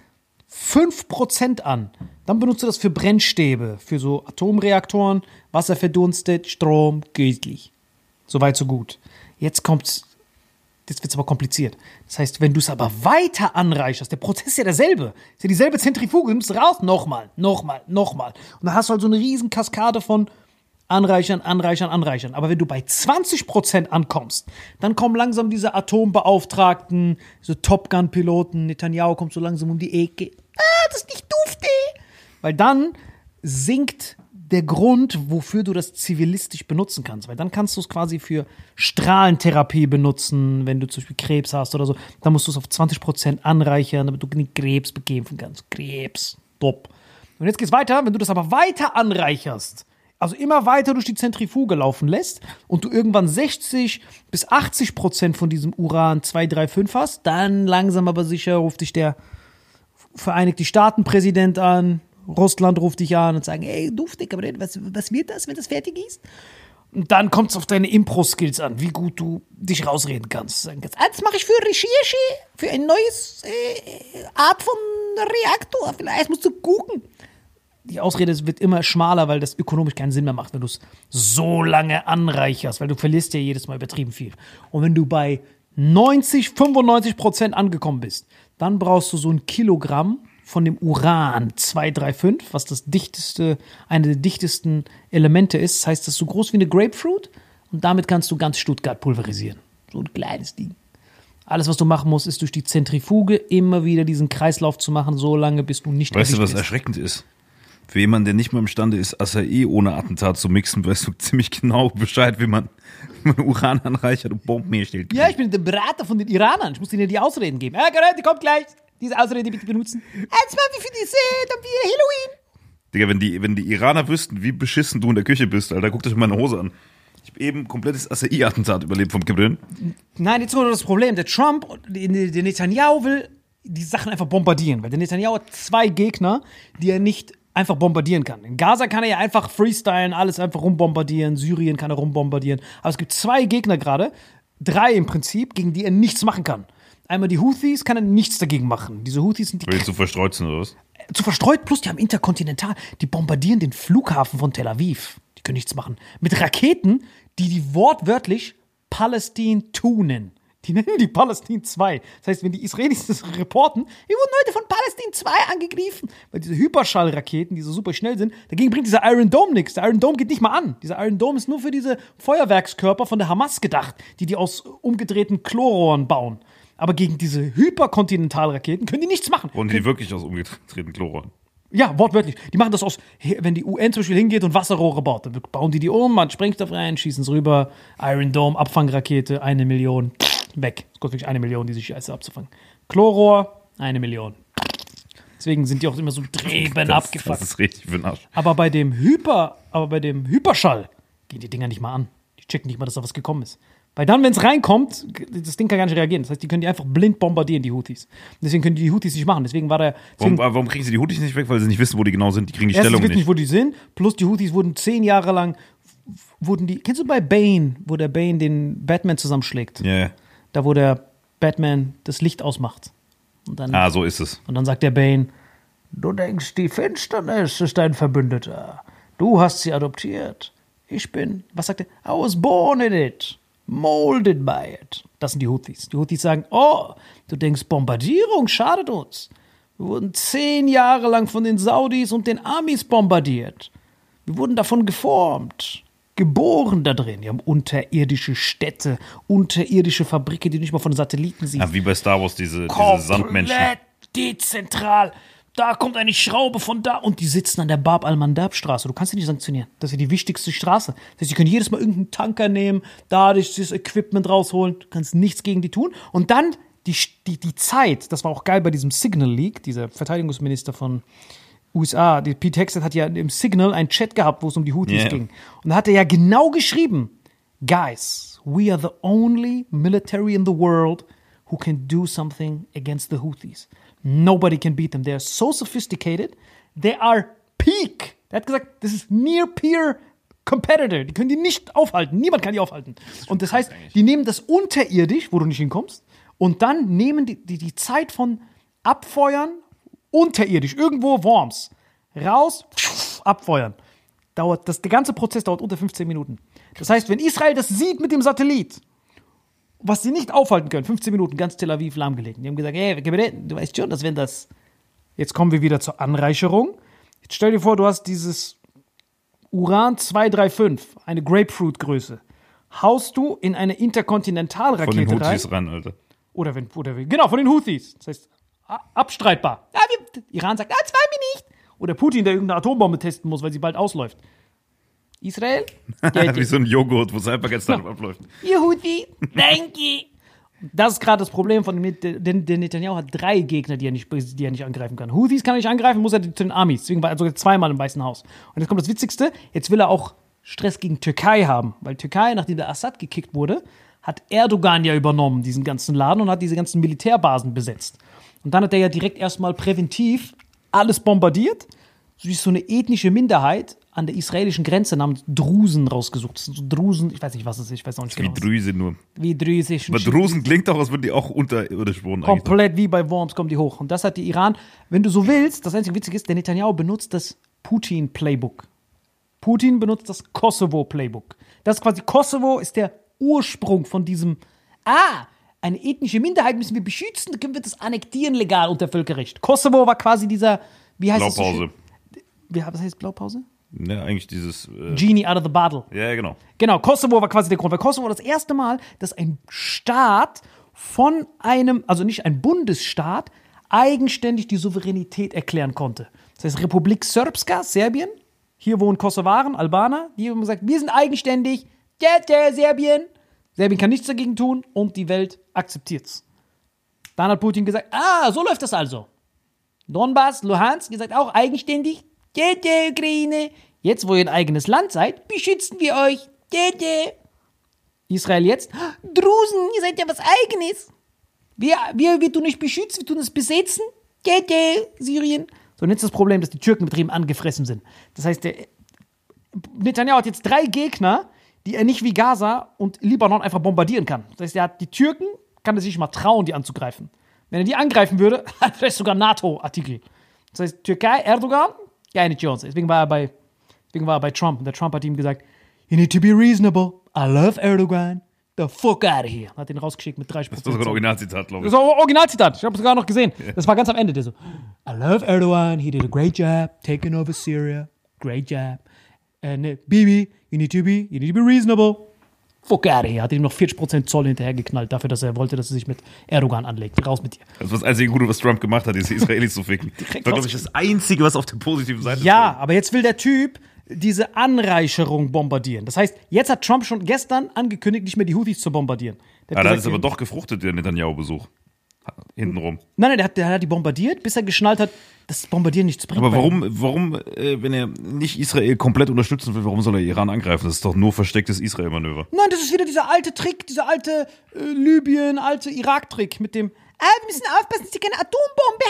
5% an. Dann benutzt du das für Brennstäbe, für so Atomreaktoren, Wasser verdunstet, Strom, gütlich. Soweit, so gut. Jetzt wird es aber kompliziert. Das heißt, wenn du es aber weiter anreicherst, der Prozess ist ja derselbe, ist ja dieselbe Zentrifuge, du nimmst raus, nochmal. Und dann hast du halt so eine riesen Kaskade von Anreichern. Aber wenn du bei 20% ankommst, dann kommen langsam diese Atombeauftragten, so Top Gun-Piloten, Netanyahu kommt so langsam um die Ecke. Das ist nicht dufte. Weil dann sinkt der Grund, wofür du das zivilistisch benutzen kannst. Weil dann kannst du es quasi für Strahlentherapie benutzen, wenn du zum Beispiel Krebs hast oder so. Dann musst du es auf 20% anreichern, damit du nicht Krebs bekämpfen kannst. Krebs, top. Und jetzt geht's weiter, wenn du das aber weiter anreicherst, also immer weiter durch die Zentrifuge laufen lässt und du irgendwann 60 bis 80% von diesem Uran 235 hast, dann langsam aber sicher ruft dich der Vereinigte Staaten-Präsident an, Russland ruft dich an und sagen, ey, duftig, aber was wird das, wenn das fertig ist? Und dann kommt es auf deine Impro-Skills an, wie gut du dich rausreden kannst. Das mache ich für Recherche, für ein neues Art von Reaktor. Vielleicht musst du gucken. Die Ausrede wird immer schmaler, weil das ökonomisch keinen Sinn mehr macht, wenn du es so lange anreicherst, weil du verlierst ja jedes Mal übertrieben viel. Und wenn du bei 95% angekommen bist, dann brauchst du so ein Kilogramm von dem Uran 235, was eine der dichtesten Elemente ist. Das heißt, das ist so groß wie eine Grapefruit und damit kannst du ganz Stuttgart pulverisieren. So ein kleines Ding. Alles, was du machen musst, ist durch die Zentrifuge immer wieder diesen Kreislauf zu machen, so lange, bis du nicht Weißt du, was bist. erschreckend ist? Für jemanden, der nicht mal imstande ist, Acai ohne Attentat zu mixen, weißt du ziemlich genau Bescheid, wie man Uran anreichert und Bomben herstellt. Ja, ich bin der Berater von den Iranern. Ich muss ihnen die Ausreden geben. Ja, Gerät, die kommt gleich. Diese Ausrede bitte benutzen. Jetzt mal wie für diese, dann wie Halloween. Digga, wenn die Iraner wüssten, wie beschissen du in der Küche bist, Alter, guck dich meine Hose an. Ich habe eben ein komplettes Acai-Attentat überlebt vom Kibrin. Nein, jetzt kommt das Problem. Der Trump, der Netanyahu will die Sachen einfach bombardieren. Weil der Netanyahu hat 2 Gegner, die er nicht einfach bombardieren kann. In Gaza kann er ja einfach freestylen, alles einfach rumbombardieren. Syrien kann er rumbombardieren. Aber es gibt 2 Gegner gerade, 3 im Prinzip, gegen die er nichts machen kann. Einmal die Houthis, kann er nichts dagegen machen. Diese Houthis sind Weil die zu verstreut sind, oder was? zu verstreut, plus die haben Interkontinental. Die bombardieren den Flughafen von Tel Aviv. Die können nichts machen. Mit Raketen, die wortwörtlich Palästin 2 nennen. Die nennen die Palästin 2. Das heißt, wenn die Israelis das reporten, wir wurden heute von Palästin 2 angegriffen. Weil diese Hyperschallraketen, die so super schnell sind, dagegen bringt dieser Iron Dome nichts. Der Iron Dome geht nicht mal an. Dieser Iron Dome ist nur für diese Feuerwerkskörper von der Hamas gedacht, die aus umgedrehten Chlorrohren bauen. Aber gegen diese Hyperkontinentalraketen können die nichts machen. Und die wirklich aus umgedrehten Chlorrohren. Ja, wortwörtlich. Die machen das aus, wenn die UN zum Beispiel hingeht und Wasserrohre baut, dann bauen die um, man Sprengstoff rein, schießen es rüber, Iron Dome, Abfangrakete, 1 Million, weg. Es kostet wirklich 1 Million, diese Scheiße abzufangen. Chlorrohr, 1 Million. Deswegen sind die auch immer so dreben abgefuckt. Das ist richtig für den Arsch. Aber bei dem Hyperschall gehen die Dinger nicht mal an. Die checken nicht mal, dass da was gekommen ist. Weil dann, wenn es reinkommt, das Ding kann gar nicht reagieren. Das heißt, die können die einfach blind bombardieren, die Houthis. Deswegen können die Houthis nicht machen. Warum kriegen sie die Houthis nicht weg? Weil sie nicht wissen, wo die genau sind. Die kriegen die Stellung Erstens wissen nicht. nicht, wo die sind. Plus die Houthis wurden 10 Jahre lang, kennst du bei Bane, wo der Bane den Batman zusammenschlägt? Ja, yeah. Da, wo der Batman das Licht ausmacht. Und dann, So ist es. und dann sagt der Bane, Du denkst, die Finsternis ist dein Verbündeter. Du hast sie adoptiert. Was sagt er? I was born in it, molded by it. Das sind die Houthis. Die Houthis sagen, oh, du denkst, Bombardierung schadet uns. Wir wurden 10 Jahre lang von den Saudis und den Amis bombardiert. Wir wurden davon geformt, geboren da drin. Die haben unterirdische Städte, unterirdische Fabriken, die du nicht mal von Satelliten siehst. Ja, wie bei Star Wars, diese Sandmenschen. Komplett dezentral. Da kommt eine Schraube von da und die sitzen an der Bab al-Mandab-Straße. Du kannst sie nicht sanktionieren. Das ist die wichtigste Straße. Das heißt, die können jedes Mal irgendeinen Tanker nehmen, da das Equipment rausholen. Du kannst nichts gegen die tun. Und dann die Zeit, das war auch geil bei diesem Signal Leak, dieser Verteidigungsminister von USA, Pete Hegseth hat ja im Signal einen Chat gehabt, wo es um die Houthis ging. Und da hat er ja genau geschrieben, Guys, we are the only military in the world who can do something against the Houthis. Nobody can beat them. They are so sophisticated. They are peak. Er hat gesagt, das ist near peer competitor. Die können die nicht aufhalten. Niemand kann die aufhalten. Und das heißt, die nehmen das unterirdisch, wo du nicht hinkommst, und dann nehmen die Zeit von Abfeuern unterirdisch, irgendwo Worms, raus, abfeuern. Der ganze Prozess dauert unter 15 Minuten. Das heißt, wenn Israel das sieht mit dem Satellit, was sie nicht aufhalten können, 15 Minuten, ganz Tel Aviv lahmgelegt. Die haben gesagt, hey, du weißt schon, dass wenn das... Jetzt kommen wir wieder zur Anreicherung. Jetzt stell dir vor, du hast dieses Uran-235, eine Grapefruit-Größe. Haust du in eine Interkontinentalrakete rein. Von den Houthis ran, Alter. Genau, von den Houthis. Das heißt, abstreitbar. Ja, Iran sagt, das wollen wir nicht. Oder Putin, der irgendeine Atombombe testen muss, weil sie bald ausläuft. Israel? Wie so ein Joghurt, wo es einfach ganz langsam abläuft. Ihr Houthi, danke. Das ist gerade das Problem von dem, der Netanyahu hat 3 Gegner, die er nicht angreifen kann. Houthis kann er nicht angreifen, muss er zu den Amis. Deswegen war er sogar 2-mal im Weißen Haus. Und jetzt kommt das Witzigste, jetzt will er auch Stress gegen Türkei haben. Weil Türkei, nachdem der Assad gekickt wurde, hat Erdogan ja übernommen, diesen ganzen Laden, und hat diese ganzen Militärbasen besetzt. Und dann hat er ja direkt erstmal präventiv alles bombardiert. So ist so eine ethnische Minderheit an der israelischen Grenze namens Drusen rausgesucht. Das sind so Drusen, ich weiß nicht, was es ist, ich weiß auch nicht genau. Wie Drüse nur. Wie Drüse. Aber Drusen klingt doch, als würden die auch unterirdisch wohnen. Komplett wie bei Worms kommen die hoch. Und das hat die Iran, wenn du so willst, das einzige Witzige ist, der Netanyahu benutzt das Putin-Playbook. Putin benutzt das Kosovo-Playbook. Das ist quasi, Kosovo ist der Ursprung von diesem, eine ethnische Minderheit müssen wir beschützen, dann können wir das annektieren legal unter Völkerrecht. Kosovo war quasi dieser, wie heißt Blaupause. Was heißt Blaupause? Ja, eigentlich dieses... Genie out of the bottle. Ja, genau. Genau, Kosovo war quasi der Grund, weil Kosovo war das erste Mal, dass ein Staat von einem, also nicht ein Bundesstaat, eigenständig die Souveränität erklären konnte. Das heißt, Republik Srpska, Serbien, hier wohnen Kosovaren, Albaner, die haben gesagt, wir sind eigenständig, Serbien. Serbien kann nichts dagegen tun und die Welt akzeptiert's. Dann hat Putin gesagt, so läuft das also. Donbass, Luhansk, gesagt, auch eigenständig, Ukraine. Jetzt, wo ihr ein eigenes Land seid, beschützen wir euch. Israel jetzt, Drusen, ihr seid ja was Eigenes. Wir tun nicht beschützen, wir tun es besetzen. Syrien. So, und jetzt das Problem, dass die Türken mit Riemen angefressen sind. Das heißt, der Netanyahu hat jetzt 3 Gegner, die er nicht wie Gaza und Libanon einfach bombardieren kann. Das heißt, er hat die Türken, kann er sich nicht mal trauen, die anzugreifen. Wenn er die angreifen würde, vielleicht sogar NATO-Artikel. Das heißt, Türkei, Erdogan, keine Chance. Deswegen war er bei Trump. Und der Trump hat ihm gesagt, you need to be reasonable. I love Erdogan. The fuck out of here. Hat ihn rausgeschickt mit 30%. Das ist sogar ein Originalzitat, glaube ich. Das ist ein Originalzitat. Ich habe es sogar noch gesehen. Das war ganz am Ende. Der so, I love Erdogan. He did a great job. Taking over Syria. Great job. And Bibi, you need to be reasonable. Fuck out of here. Hat ihm noch 40% Zoll hinterhergeknallt dafür, dass er wollte, dass er sich mit Erdogan anlegt. Raus mit dir. Das war das einzige Gute, was Trump gemacht hat, diese Israelis zu ficken. Das war, glaube ich, das Einzige, was auf der positiven Seite Ja, aber jetzt will der Typ diese Anreicherung bombardieren. Das heißt, jetzt hat Trump schon gestern angekündigt, nicht mehr die Houthis zu bombardieren. Da hat es aber doch gefruchtet, der Netanyahu-Besuch. Hintenrum. Nein, der hat die bombardiert, bis er geschnallt hat, dass Bombardieren nichts bringt. Aber warum, wenn er nicht Israel komplett unterstützen will, warum soll er Iran angreifen? Das ist doch nur verstecktes Israel-Manöver. Nein, das ist wieder dieser alte Trick, dieser alte Libyen, alte Irak-Trick mit dem, wir müssen aufpassen, dass sie keine Atombombe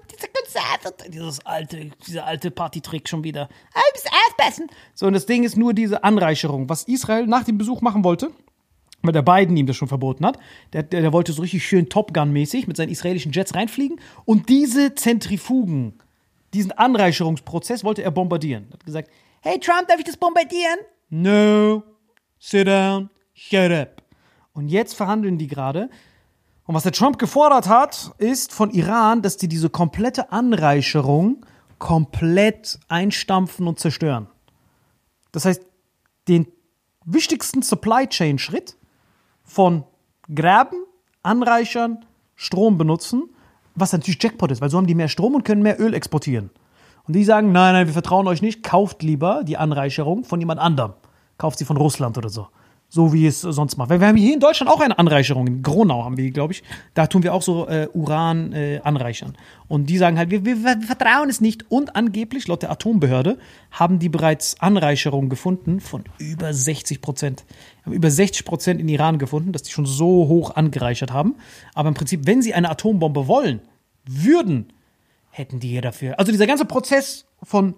haben. Dieser alte Partytrick schon wieder. Wir müssen aufpassen. So, und das Ding ist nur diese Anreicherung, was Israel nach dem Besuch machen wollte, weil der Biden ihm das schon verboten hat. Der wollte so richtig schön Top Gun-mäßig mit seinen israelischen Jets reinfliegen und diese Zentrifugen diesen Anreicherungsprozess wollte er bombardieren. Er hat gesagt, hey Trump, darf ich das bombardieren? No, sit down, shut up. Und jetzt verhandeln die gerade. Und was der Trump gefordert hat, ist von Iran, dass die diese komplette Anreicherung komplett einstampfen und zerstören. Das heißt, den wichtigsten Supply Chain Schritt von Graben, Anreichern, Strom benutzen, was natürlich Jackpot ist, weil so haben die mehr Strom und können mehr Öl exportieren. Und die sagen, nein, wir vertrauen euch nicht, kauft lieber die Anreicherung von jemand anderem. Kauft sie von Russland oder so. So wie es sonst macht. Weil wir haben hier in Deutschland auch eine Anreicherung. In Gronau haben wir, glaube ich. Da tun wir auch so Uran anreichern. Und die sagen halt, wir vertrauen es nicht. Und angeblich, laut der Atombehörde, haben die bereits Anreicherungen gefunden von über 60%. Haben über 60% in Iran gefunden, dass die schon so hoch angereichert haben. Aber im Prinzip, wenn sie eine Atombombe wollen würden, hätten die hier dafür. Also dieser ganze Prozess von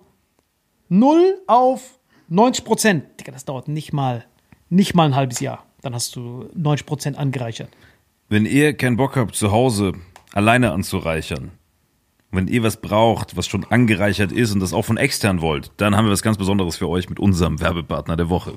0 auf 90%, Digga, das dauert nicht mal ein halbes Jahr. Dann hast du 90% angereichert. Wenn ihr keinen Bock habt, zu Hause alleine anzureichern, wenn ihr was braucht, was schon angereichert ist und das auch von extern wollt, dann haben wir was ganz Besonderes für euch mit unserem Werbepartner der Woche.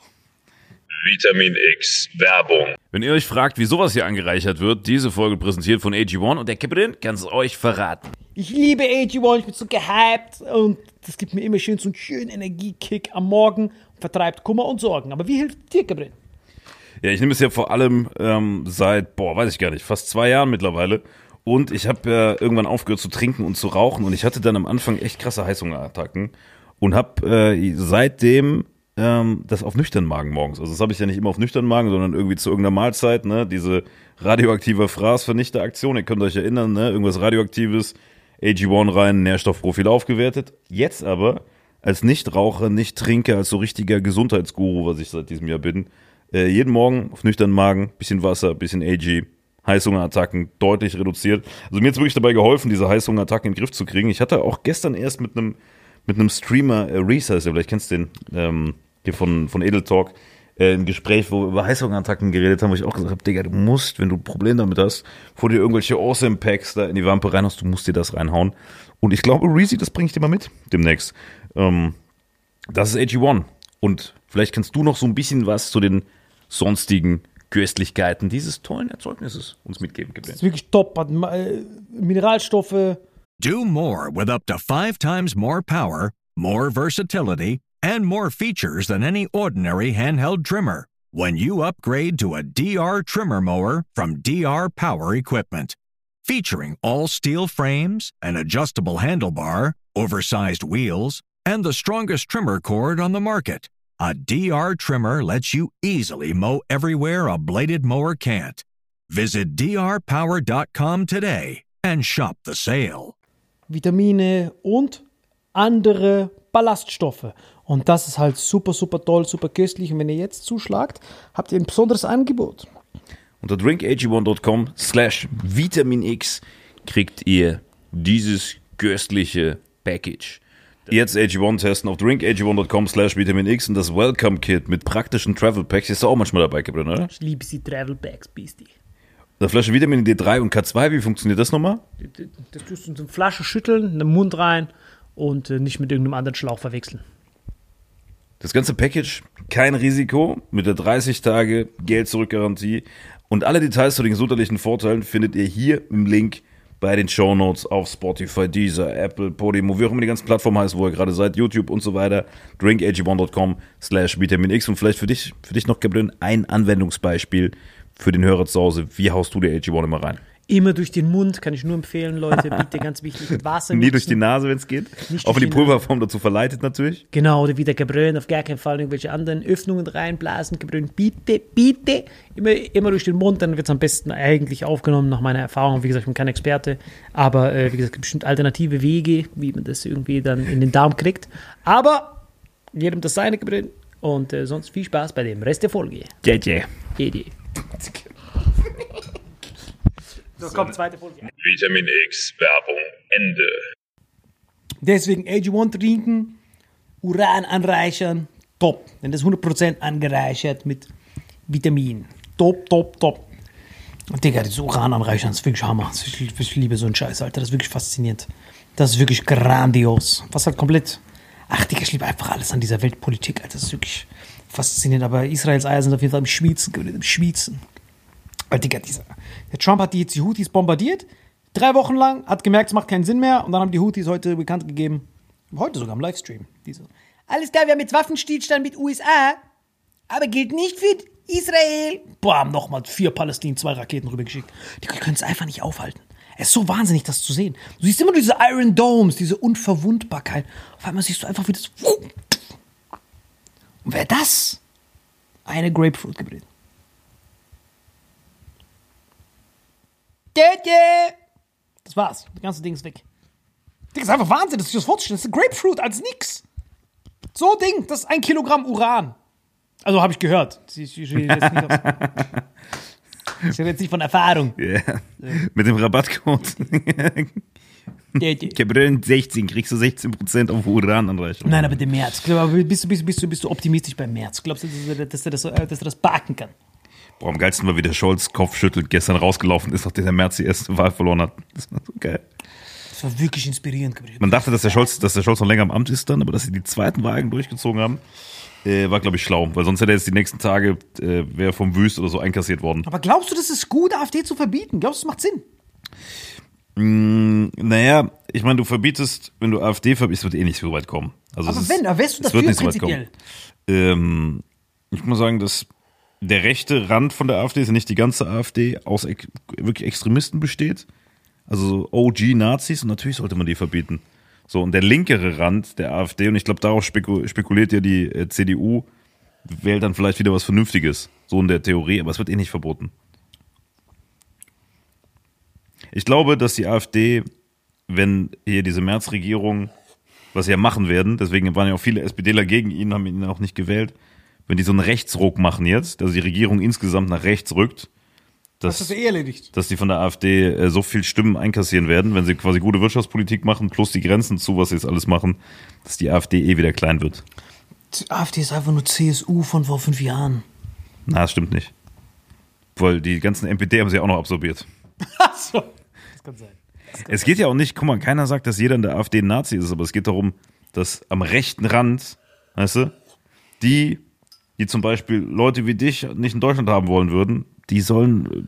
Vitamin X Werbung. Wenn ihr euch fragt, wie sowas hier angereichert wird, diese Folge präsentiert von AG1 und der Kipperin kann es euch verraten. Ich liebe AG1, ich bin so gehypt und das gibt mir immer schön so einen schönen Energiekick am Morgen und vertreibt Kummer und Sorgen. Aber wie hilft dir, Kipperin? Ja, ich nehme es ja vor allem seit, weiß ich gar nicht, fast 2 Jahren mittlerweile. Und ich habe ja irgendwann aufgehört zu trinken und zu rauchen und ich hatte dann am Anfang echt krasse Heißhungerattacken und habe seitdem das auf nüchternen Magen morgens. Also das habe ich ja nicht immer auf nüchternen Magen, sondern irgendwie zu irgendeiner Mahlzeit, ne? Diese radioaktive Fraßvernichter-Aktion, ihr könnt euch erinnern, ne? Irgendwas Radioaktives, AG1 rein, Nährstoffprofil aufgewertet. Jetzt aber als Nichtraucher, Nicht-Trinker, als so richtiger Gesundheitsguru, was ich seit diesem Jahr bin, jeden Morgen auf nüchternen Magen, bisschen Wasser, bisschen AG, Heißhungerattacken deutlich reduziert. Also mir hat es wirklich dabei geholfen, diese Heißhungerattacken in den Griff zu kriegen. Ich hatte auch gestern erst mit einem Streamer, Reese, vielleicht kennst du den, hier von Edel Talk, ein Gespräch, wo wir über Heißhungerattacken geredet haben, wo ich auch gesagt habe, Digga, du musst, wenn du ein Problem damit hast, vor dir irgendwelche Awesome Packs da in die Wampe reinhaust, du musst dir das reinhauen. Und ich glaube, Reese, das bringe ich dir mal mit demnächst. Das ist AG1. Und vielleicht kannst du noch so ein bisschen was zu den sonstigen Köstlichkeiten dieses tollen Erzeugnisses uns mitgeben. Das ist wirklich top. Hat Mineralstoffe. Do more with up to 5 times more power, more versatility, and more features than any ordinary handheld trimmer when you upgrade to a DR trimmer mower from DR Power Equipment. Featuring all steel frames, an adjustable handlebar, oversized wheels, and the strongest trimmer cord on the market, a DR trimmer lets you easily mow everywhere a bladed mower can't. Visit drpower.com today and shop the sale. Vitamine und andere Ballaststoffe. Und das ist halt super, super toll, super köstlich. Und wenn ihr jetzt zuschlagt, habt ihr ein besonderes Angebot. Unter drinkag1.com/VitaminX kriegt ihr dieses köstliche Package. Jetzt AG1 testen auf drinkag1.com/VitaminX und das Welcome Kit mit praktischen Travel Packs ist auch manchmal dabei, oder? Ich liebe die Travel Packs, Beastie. Eine Flasche Vitamin D3 und K2, wie funktioniert das nochmal? Das tust du in so eine Flasche schütteln, in den Mund rein und nicht mit irgendeinem anderen Schlauch verwechseln. Das ganze Package, kein Risiko, mit der 30-Tage-Geld-Zurück-Garantie. Und alle Details zu den gesundheitlichen Vorteilen findet ihr hier im Link bei den Shownotes auf Spotify, Deezer, Apple, Podimo, wie auch immer die ganzen Plattformen heißt, wo ihr gerade seid, YouTube und so weiter. drinkag1.com/VitaminX. Und vielleicht für dich noch, Gabriel, ein Anwendungsbeispiel für den Hörer zu Hause. Wie haust du dir AG1 immer rein? Immer durch den Mund, kann ich nur empfehlen, Leute. Bitte, ganz wichtig, mit Wasser Nie durch die Nase, wenn es geht. Auch wenn die Pulverform dazu verleitet natürlich. Genau, oder wie der Gabriel, auf gar keinen Fall irgendwelche anderen Öffnungen reinblasen. Gabriel, bitte, immer durch den Mund, dann wird es am besten eigentlich aufgenommen, nach meiner Erfahrung. Wie gesagt, ich bin kein Experte, aber wie gesagt, es gibt bestimmt alternative Wege, wie man das irgendwie dann in den Darm kriegt. Aber jedem das seine, Gabriel. Und sonst viel Spaß bei dem Rest der Folge. JJ. So, kommt zweite Folge. Vitamin X Werbung Ende. Deswegen AG1 trinken, Uran anreichern, top. Denn das ist 100% angereichert mit Vitamin. Top. Und Digga, das Uran anreichern, das ist wirklich Hammer. Ich liebe so einen Scheiß, Alter. Das ist wirklich faszinierend. Das ist wirklich grandios. Was halt komplett. Ach, Digga, ich liebe einfach alles an dieser Weltpolitik, Alter. Das ist wirklich faszinierend. Aber Israels Eier sind auf jeden Fall im Schweizen. Weil, Digga, der Trump hat jetzt die Houthis bombardiert. 3 Wochen lang, hat gemerkt, es macht keinen Sinn mehr. Und dann haben die Houthis heute bekannt gegeben, heute sogar im Livestream, alles klar, wir haben jetzt Waffenstillstand mit USA, aber gilt nicht für Israel. Bam, nochmal 4 Palästin, 2 Raketen rübergeschickt. Die können es einfach nicht aufhalten. Es ist so wahnsinnig, das zu sehen. Du siehst immer diese Iron Domes, diese Unverwundbarkeit. Auf einmal siehst du einfach, wie das... Und wer das? Eine Grapefruit gebrät. Das war's. Das ganze Ding ist weg. Das ist einfach Wahnsinn, dass ich das vorzustellen. Das ist ein Grapefruit als nix. So ein Ding, das ist 1 Kilogramm Uran. Also habe ich gehört. Ich rede jetzt nicht von Erfahrung. Yeah. Mit dem Rabattcode. Gebrillen 16, kriegst du 16% auf Urananreichung. Nein, aber der März. Bist du optimistisch beim März? Glaubst du, dass er das backen kann? Boah, am geilsten war, wie der Scholz kopfschüttelt gestern rausgelaufen ist, nachdem der März die erste Wahl verloren hat. Das war so geil. Das war wirklich inspirierend gewesen. Man dachte, dass der Scholz noch länger im Amt ist dann, aber dass sie die zweiten Wahlen durchgezogen haben, war, glaube ich, schlau. Weil sonst hätte er jetzt die nächsten Tage, wäre vom Wüst oder so einkassiert worden. Aber glaubst du, das ist gut, AfD zu verbieten? Glaubst du, das macht Sinn? Naja, ich meine, du verbietest, wenn du AfD verbietest, wird eh nicht so weit kommen. Also aber wärst du dafür prinzipiell? Ich muss sagen, dass der rechte Rand von der AfD, ist ja nicht die ganze AfD, aus wirklich Extremisten besteht. Also so OG-Nazis, und natürlich sollte man die verbieten. So, und der linkere Rand der AfD, und ich glaube, darauf spekuliert ja die CDU, wählt dann vielleicht wieder was Vernünftiges. So in der Theorie, aber es wird eh nicht verboten. Ich glaube, dass die AfD, wenn hier diese Merz-Regierung, was sie ja machen werden, deswegen waren ja auch viele SPDler gegen ihn, haben ihn auch nicht gewählt, wenn die so einen Rechtsruck machen jetzt, also die Regierung insgesamt nach rechts rückt, dass die von der AfD so viel Stimmen einkassieren werden, wenn sie quasi gute Wirtschaftspolitik machen, plus die Grenzen zu, was sie jetzt alles machen, dass die AfD eh wieder klein wird. Die AfD ist einfach nur CSU von vor 5 Jahren. Na, das stimmt nicht. Weil die ganzen NPD haben sie auch noch absorbiert. Ach so. Das kann sein. Es geht ja auch nicht, guck mal, keiner sagt, dass jeder in der AfD ein Nazi ist, aber es geht darum, dass am rechten Rand, weißt du, die zum Beispiel Leute wie dich nicht in Deutschland haben wollen würden, die sollen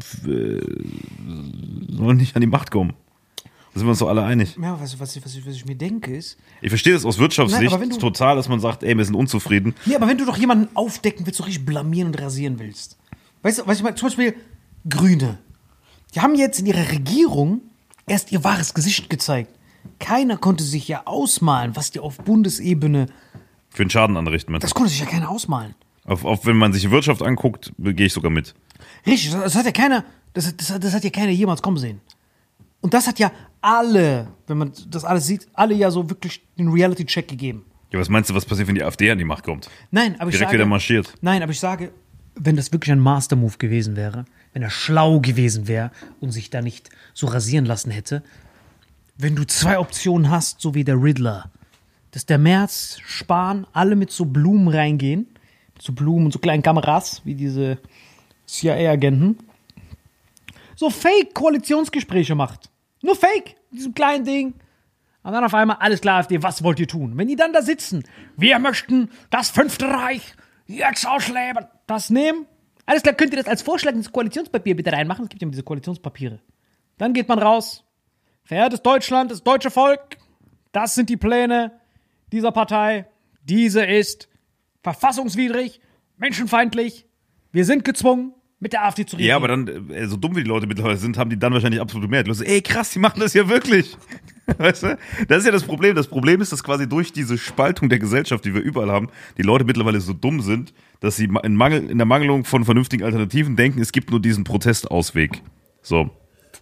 nicht an die Macht kommen. Da sind wir uns doch alle einig. Ja, was ich mir denke ist... Ich verstehe das aus Wirtschaftssicht total, dass man sagt, ey, wir sind unzufrieden. Nee, aber wenn du doch jemanden aufdecken willst, so richtig blamieren und rasieren willst. Weißt du, was ich meine? Zum Beispiel Grüne. Die haben jetzt in ihrer Regierung erst ihr wahres Gesicht gezeigt. Keiner konnte sich ja ausmalen, was die auf Bundesebene... Für einen Schaden anrichten. Das konnte sich ja keiner ausmalen. Wenn man sich die Wirtschaft anguckt, gehe ich sogar mit. Richtig, das hat ja keiner jemals kommen sehen. Und das hat ja alle, wenn man das alles sieht, alle ja so wirklich den Reality-Check gegeben. Ja, was meinst du, was passiert, wenn die AfD an die Macht kommt? Nein, aber Direkt wieder marschiert. Nein, aber ich sage, wenn das wirklich ein Master-Move gewesen wäre, wenn er schlau gewesen wäre und sich da nicht so rasieren lassen hätte, wenn du 2 Optionen hast, so wie der Riddler, dass der Merz, Spahn, alle mit so Blumen reingehen, mit so Blumen und so kleinen Kameras, wie diese CIA-Agenten, so Fake-Koalitionsgespräche macht. Nur Fake, mit diesem kleinen Ding. Und dann auf einmal, alles klar, AfD, was wollt ihr tun? Wenn die dann da sitzen, wir möchten das 5. Reich jetzt ausleben, das nehmen. Alles klar, könnt ihr das als Vorschlag ins Koalitionspapier bitte reinmachen? Es gibt ja diese Koalitionspapiere. Dann geht man raus. Verehrtes Deutschland, das deutsche Volk, das sind die Pläne dieser Partei. Diese ist verfassungswidrig, menschenfeindlich. Wir sind gezwungen, mit der AfD zu regieren. Ja, aber dann, so dumm wie die Leute mittlerweile sind, haben die dann wahrscheinlich absolute Mehrheit. Leute, ey, krass, die machen das ja wirklich. Weißt du? Das ist ja das Problem. Das Problem ist, dass quasi durch diese Spaltung der Gesellschaft, die wir überall haben, die Leute mittlerweile so dumm sind, dass sie in der Mangelung von vernünftigen Alternativen denken, es gibt nur diesen Protestausweg. So.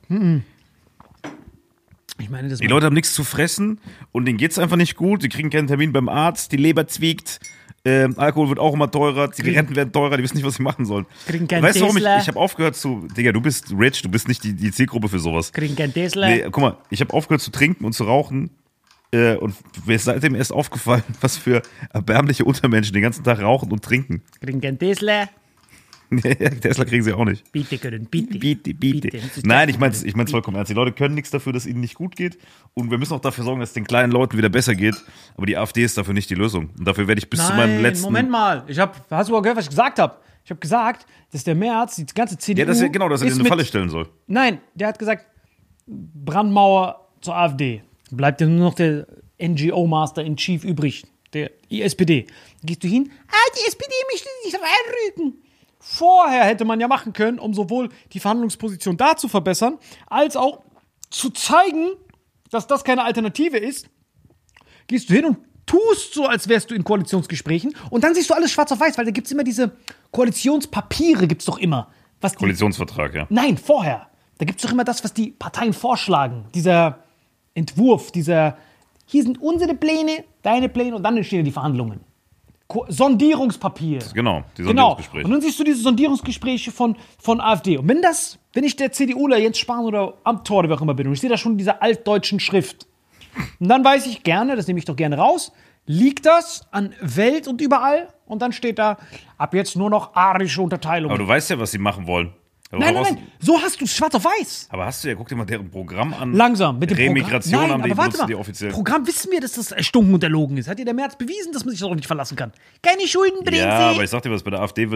Ich meine, die Leute haben nichts zu fressen und denen geht's einfach nicht gut. Die kriegen keinen Termin beim Arzt, die Leber zwiegt. Alkohol wird auch immer teurer, Zigaretten werden teurer, die wissen nicht, was sie machen sollen. Weißt du, warum ich habe aufgehört zu, Digga, du bist rich, du bist nicht die Zielgruppe für sowas. Kriegen kein Tesla. Nee, guck mal, ich habe aufgehört zu trinken und zu rauchen und mir ist seitdem erst aufgefallen, was für erbärmliche Untermenschen den ganzen Tag rauchen und trinken. Kriegen kein Tesla. Tesla kriegen sie auch nicht. Bitte können, bitte. Bitte. Nein, ich mein's vollkommen ernst. Die Leute können nichts dafür, dass ihnen nicht gut geht. Und wir müssen auch dafür sorgen, dass es den kleinen Leuten wieder besser geht. Aber die AfD ist dafür nicht die Lösung. Und dafür werde ich bis zu meinem letzten... Moment mal. Hast du mal gehört, was ich gesagt habe? Ich habe gesagt, dass der Merz die ganze CDU... Ja, dass er dir eine Falle stellen soll. Nein, der hat gesagt, Brandmauer zur AfD. Bleibt ja nur noch der NGO-Master in Chief übrig, der SPD. Gehst du hin, die SPD möchte sich reinrücken. Vorher hätte man ja machen können, um sowohl die Verhandlungsposition da zu verbessern, als auch zu zeigen, dass das keine Alternative ist. Gehst du hin und tust so, als wärst du in Koalitionsgesprächen und dann siehst du alles schwarz auf weiß, weil da gibt es immer diese Koalitionspapiere, gibt es doch immer. Koalitionsvertrag, ja. Nein, vorher. Da gibt es doch immer das, was die Parteien vorschlagen. Dieser Entwurf, hier sind unsere Pläne, deine Pläne und dann entstehen die Verhandlungen. Sondierungspapier. Genau, die Sondierungsgespräche. Genau. Und dann siehst du diese Sondierungsgespräche von AfD. Und wenn ich der CDUler Jens Spahn oder Amthor oder wer auch immer bin und ich sehe da schon in dieser altdeutschen Schrift, und dann weiß ich gerne, das nehme ich doch gerne raus, liegt das an Welt und überall und dann steht da, ab jetzt nur noch arische Unterteilung. Aber du weißt ja, was sie machen wollen. Nein, so hast du es schwarz auf weiß. Aber hast du ja, guck dir mal deren Programm an. Langsam, mit dem Remigration Programm. haben die, aber warte benutzen mal. die offiziell. Programm wissen wir, dass das erstunken und erlogen ist. Hat dir der Merz bewiesen, dass man sich darauf nicht verlassen kann? Keine Schulden bringen Ja, sie. aber ich sag dir was, bei der AfD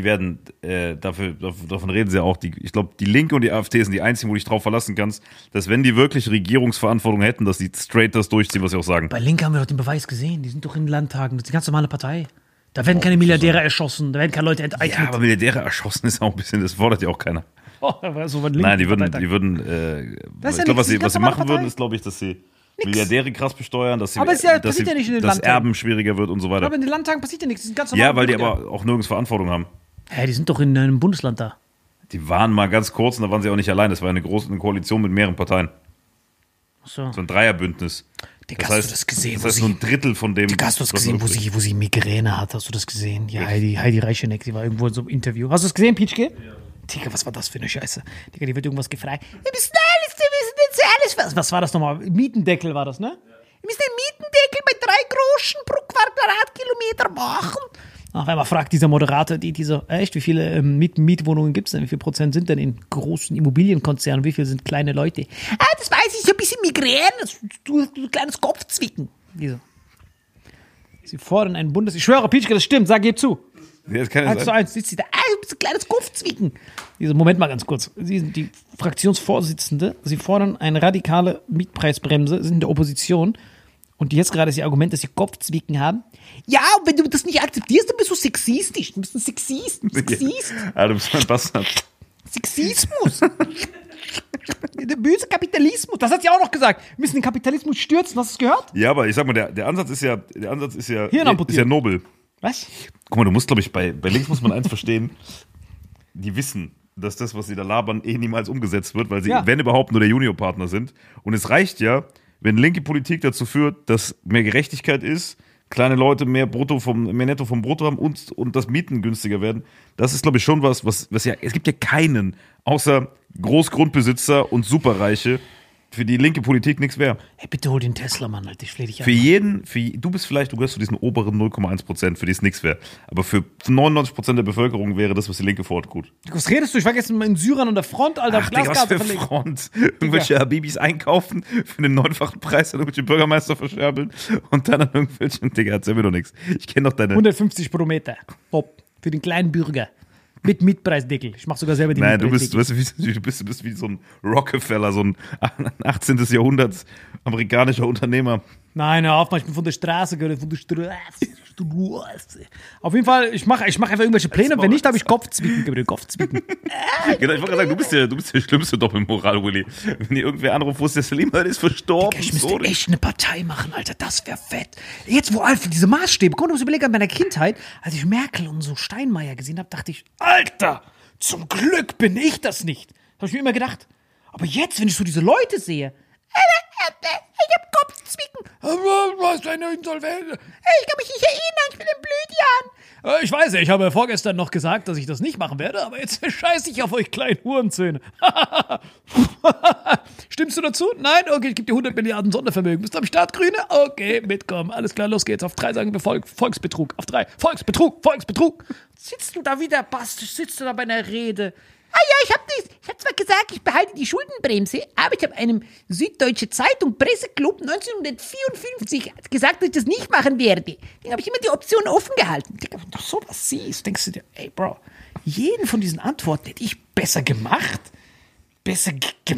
davon reden sie ja auch, ich glaube, die Linke und die AfD sind die einzigen, wo du dich drauf verlassen kannst, dass wenn die wirklich Regierungsverantwortung hätten, dass die straight das durchziehen, was sie auch sagen. Bei Linke haben wir doch den Beweis gesehen. Die sind doch in den Landtagen. Das ist eine ganz normale Partei. Da werden keine Milliardäre erschossen, da werden keine Leute enteignet. Ja, aber Milliardäre erschossen ist auch ein bisschen, das fordert ja auch keiner. Nein, die würden ich glaube, was sie machen würden, ist, glaube ich, dass sie Milliardäre krass besteuern, dass Erben schwieriger wird und so weiter. Aber in den Landtagen passiert ja nichts, die sind ganz normal. Ja, weil die aber auch nirgends Verantwortung haben. Die sind doch in einem Bundesland da. Die waren mal ganz kurz und da waren sie auch nicht allein. Das war eine Koalition mit mehreren Parteien. So. So ein Dreierbündnis. Digga, hast du das gesehen? Das heißt, so ein Drittel von dem. Digga, hast du das gesehen, wo sie Migräne hat? Hast du das gesehen? Ja, Heidi Reicheneck, die war irgendwo in so einem Interview. Hast du das gesehen, Pietschke? Ja. Digga, was war das für eine Scheiße? Digga, die wird irgendwas gefragt. Wir müssen alles. Was war das nochmal? Mietendeckel war das, ne? Ja. Wir müssen den Mietendeckel bei 3 Groschen pro Quadratkilometer machen. Ach, wenn man fragt, dieser Moderator, die so, echt, wie viele Mietwohnungen gibt es denn? Wie viel Prozent sind denn in großen Immobilienkonzernen? Wie viel sind kleine Leute? Das weiß ich, so ein bisschen Migräne, du kleines Kopfzwicken. Sie fordern einen Ich schwöre, Pietschke, das stimmt, gib zu. Ja, das kann ja 1:1 sitzt sie da, ein bisschen kleines Kopfzwicken. Moment mal ganz kurz. Sie sind die Fraktionsvorsitzende. Sie fordern eine radikale Mietpreisbremse, sind in der Opposition. Und jetzt gerade ist ihr Argument, dass sie Kopfzwicken haben. Ja, und wenn du das nicht akzeptierst, dann bist du sexistisch. Du bist ein Sexist. Ja, du bist ein Bastard. Sexismus. Der böse Kapitalismus. Das hat sie auch noch gesagt. Wir müssen den Kapitalismus stürzen. Hast du es gehört? Ja, aber ich sag mal, der Ansatz ist ja nobel. Was? Guck mal, du musst, glaube ich, bei links muss man eins verstehen. Die wissen, dass das, was sie da labern, niemals umgesetzt wird, weil sie, wenn überhaupt, nur der Juniorpartner sind. Und es reicht ja, wenn linke Politik dazu führt, dass mehr Gerechtigkeit ist, kleine Leute mehr Netto vom Brutto haben und das Mieten günstiger werden. Das ist, glaube ich, schon was ja, es gibt ja keinen, außer Großgrundbesitzer und Superreiche, für die linke Politik nichts wäre. Hey, bitte hol den Tesla, Mann, Alter, ich flehe dich an. Du gehörst zu diesen oberen 0,1%, für die es nichts wäre. Aber für 99% der Bevölkerung wäre das, was die Linke fordert, gut. Was redest du? Ich war gestern mal in Syrien an der Front, Alter. Ach, Digga, was für Front? Irgendwelche Habibis einkaufen, für den 9-fachen Preis an irgendwelche Bürgermeister verscherbeln und dann an irgendwelchen, Digga, erzähl mir doch nichts. Ich kenne doch deine... 150 pro Meter. Top. Für den kleinen Bürger. Mit Mietpreisdeckel. Ich mach sogar selber die Mietpreisdeckel. Nein, du bist wie so ein Rockefeller, so ein 18. Jahrhunderts amerikanischer Unternehmer. Nein, hör auf, ich bin von der Straße, von der Straße. Auf jeden Fall, ich mach einfach irgendwelche Pläne. Wenn nicht, habe ich Kopfzwicken. Genau, ich wollte gerade sagen, du bist der schlimmste Doppelmoral, Willi. Wenn dir irgendwer anruft, wo ist der Slimer, ist verstorben. Digga, ich müsste echt eine Partei machen, Alter. Das wäre fett. Jetzt, wo Alter, diese Maßstäbe, komm, du musst überlegen, an meiner Kindheit, als ich Merkel und so Steinmeier gesehen habe, dachte ich, Alter, zum Glück bin ich das nicht. Habe ich mir immer gedacht. Aber jetzt, wenn ich so diese Leute sehe, Ich hab Kopfzwicken. Was ist eine Insolvenz? Ich kann mich nicht erinnern, ich bin ein Blödjan. Ich weiß ja, ich habe vorgestern noch gesagt, dass ich das nicht machen werde, aber jetzt scheiße ich auf euch kleinen Hurenzöhne. Stimmst du dazu? Nein? Okay, ich gebe dir 100 Milliarden Sondervermögen. Bist du am Start, Grüne? Okay, mitkommen. Alles klar, los geht's. Auf 3 sagen wir Volksbetrug. Auf 3. Volksbetrug. Sitzt du da wieder, Bastisch? Sitzt du da bei einer Rede? Ah ja, ich hab zwar gesagt, ich behalte die Schuldenbremse, aber ich habe einem Süddeutsche Zeitung Presseclub 1954 gesagt, dass ich das nicht machen werde. Deswegen habe ich immer die Option offen gehalten. Digga, wenn du sowas siehst, denkst du dir, ey, Bro, jeden von diesen Antworten hätte ich besser gemacht. Besser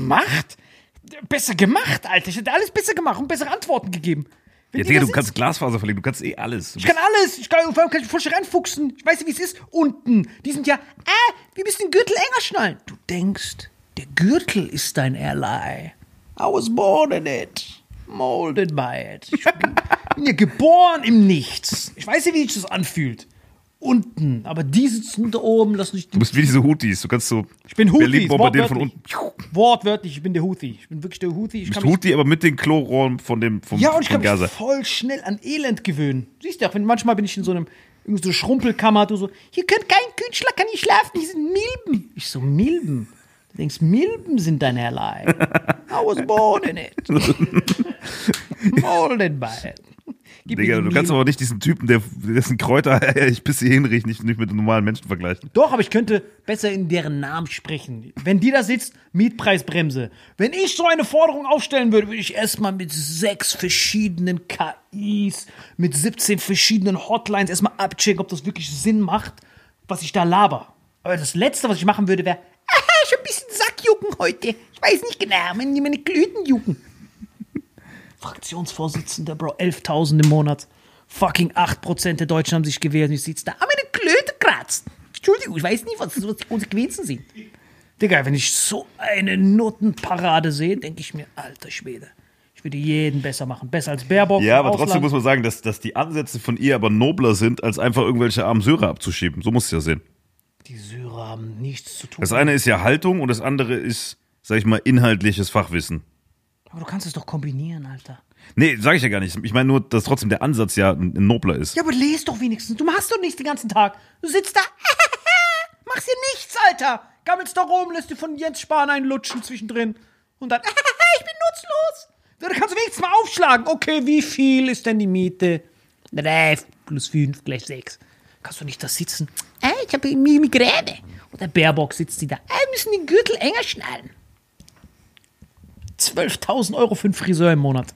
gemacht, Alter. Ich hätte alles besser gemacht und bessere Antworten gegeben. Ja, Digga, du kannst Glasfaser verlegen, du kannst eh alles. Ich kann alles. Ich kann mich voll reinfuchsen. Ich weiß nicht, wie es ist. Unten. Die sind ja, wir müssen den Gürtel enger schnallen. Du denkst, der Gürtel ist dein Ally. I was born in it. Molded by it. Ich bin ja geboren im Nichts. Ich weiß nicht, wie sich das anfühlt. Unten. Aber die sitzen da oben, lassen sich. Du bist wie diese Houthis. Du kannst so Ich bin Houthi. Berlin bombardieren von unten. Wortwörtlich, ich bin der Houthi. Ich bin wirklich der Houthi. Du bist Houthi, aber mit den Klorohren vom Ja, und ich kann Gaza. mich voll schnell an Elend gewöhnen. Siehst du ja, manchmal bin ich in so einem so Schrumpelkammer, du so, hier könnt kein Kühlschlag, kann ich schlafen, hier sind Milben. Ich so, Milben? Du denkst, Milben sind dein Ally. I was born in it. Molded by it. Digga, du kannst aber nicht diesen Typen, dessen Kräuter ich bis hierhin riecht, nicht mit normalen Menschen vergleichen. Doch, aber ich könnte besser in deren Namen sprechen. Wenn die da sitzt, Mietpreisbremse. Wenn ich so eine Forderung aufstellen würde, würde ich erstmal mit 6 verschiedenen KIs, mit 17 verschiedenen Hotlines erstmal abchecken, ob das wirklich Sinn macht, was ich da laber. Aber das Letzte, was ich machen würde, wäre, Ich hab ein bisschen Sackjucken heute. Ich weiß nicht genau, meine Glüten jucken. Fraktionsvorsitzender, Bro, 11.000 im Monat. Fucking 8% der Deutschen haben sich gewählt und ich sitze da. Aber meine Klöte kratzt. Entschuldigung, ich weiß nicht, was die Konsequenzen sind. Digga, wenn ich so eine Nuttenparade sehe, denke ich mir, alter Schwede, ich würde jeden besser machen. Besser als Baerbock. Ja, im aber trotzdem Ausland. muss man sagen, dass die Ansätze von ihr aber nobler sind, als einfach irgendwelche armen Syrer abzuschieben. So musst du ja sehen. Die Syrer haben nichts zu tun. Das eine ist ja Haltung und das andere ist, sag ich mal, inhaltliches Fachwissen. Aber du kannst es doch kombinieren, Alter. Nee, sag ich ja gar nicht. Ich meine nur, dass trotzdem der Ansatz ja ein nobler ist. Ja, aber les doch wenigstens. Du machst doch nichts den ganzen Tag. Du sitzt da, machst hier nichts, Alter. Gammelst da rum, lässt dir von Jens Spahn einen lutschen zwischendrin. Und dann, ich bin nutzlos. Ja, da kannst du wenigstens mal aufschlagen. Okay, wie viel ist denn die Miete? 3 plus 5 gleich 6. Kannst du nicht da sitzen? Ich habe Migräne. Oder Baerbock sitzt die da. Wir müssen den Gürtel enger schnallen. 12.000 Euro für einen Friseur im Monat.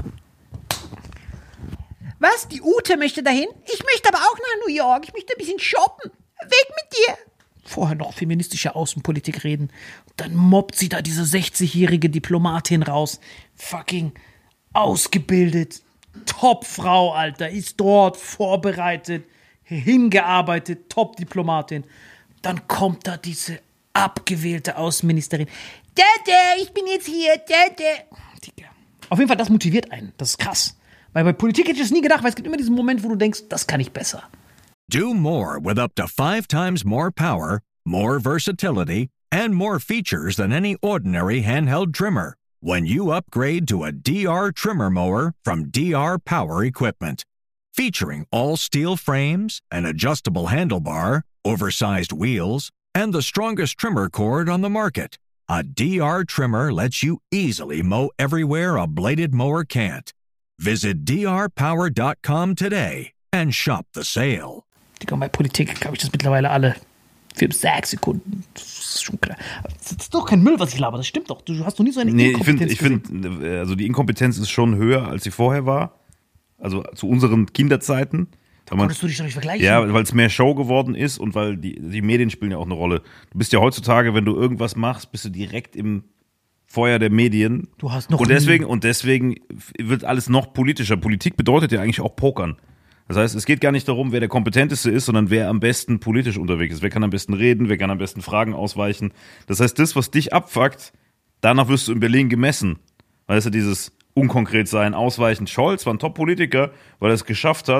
Was? Die Ute möchte dahin? Ich möchte aber auch nach New York. Ich möchte ein bisschen shoppen. Weg mit dir. Vorher noch feministische Außenpolitik reden. Und dann mobbt sie da diese 60-jährige Diplomatin raus. Fucking ausgebildet. Top-Frau, Alter. Ist dort vorbereitet, hingearbeitet. Top-Diplomatin. Dann kommt da diese abgewählte Außenministerin. Dada, ich bin jetzt hier. Dada. Digga. Auf jeden Fall, das motiviert einen. Das ist krass. Weil bei Politik hätte ich das nie gedacht, weil es gibt immer diesen Moment, wo du denkst, das kann ich besser. Do more with up to 5 times more power, more versatility, and more features than any ordinary handheld trimmer when you upgrade to a DR trimmer mower from DR Power Equipment. Featuring all steel frames, an adjustable handlebar, oversized wheels, and the strongest trimmer cord on the market, a DR trimmer lets you easily mow everywhere a bladed mower can't. Visit drpower.com today and shop the sale. Digga, bei Politik habe ich das mittlerweile alle 5-6 Sekunden. Das ist schon klar. Das ist doch kein Müll, was ich laber. Das stimmt doch. Du hast doch nie so eine Inkompetenz ich finde, also die Inkompetenz ist schon höher, als sie vorher war. Also zu unseren Kinderzeiten. Konntest du dich doch nicht vergleichen? Ja, weil es mehr Show geworden ist und weil die Medien spielen ja auch eine Rolle. Du bist ja heutzutage, wenn du irgendwas machst, bist du direkt im Feuer der Medien. Du hast noch und deswegen wird alles noch politischer. Politik bedeutet ja eigentlich auch Pokern. Das heißt, es geht gar nicht darum, wer der Kompetenteste ist, sondern wer am besten politisch unterwegs ist. Wer kann am besten reden, wer kann am besten Fragen ausweichen. Das heißt, das, was dich abfuckt, danach wirst du in Berlin gemessen. Weißt du, dieses Unkonkret sein, ausweichen. Scholz war ein Top-Politiker, weil er es geschafft hat,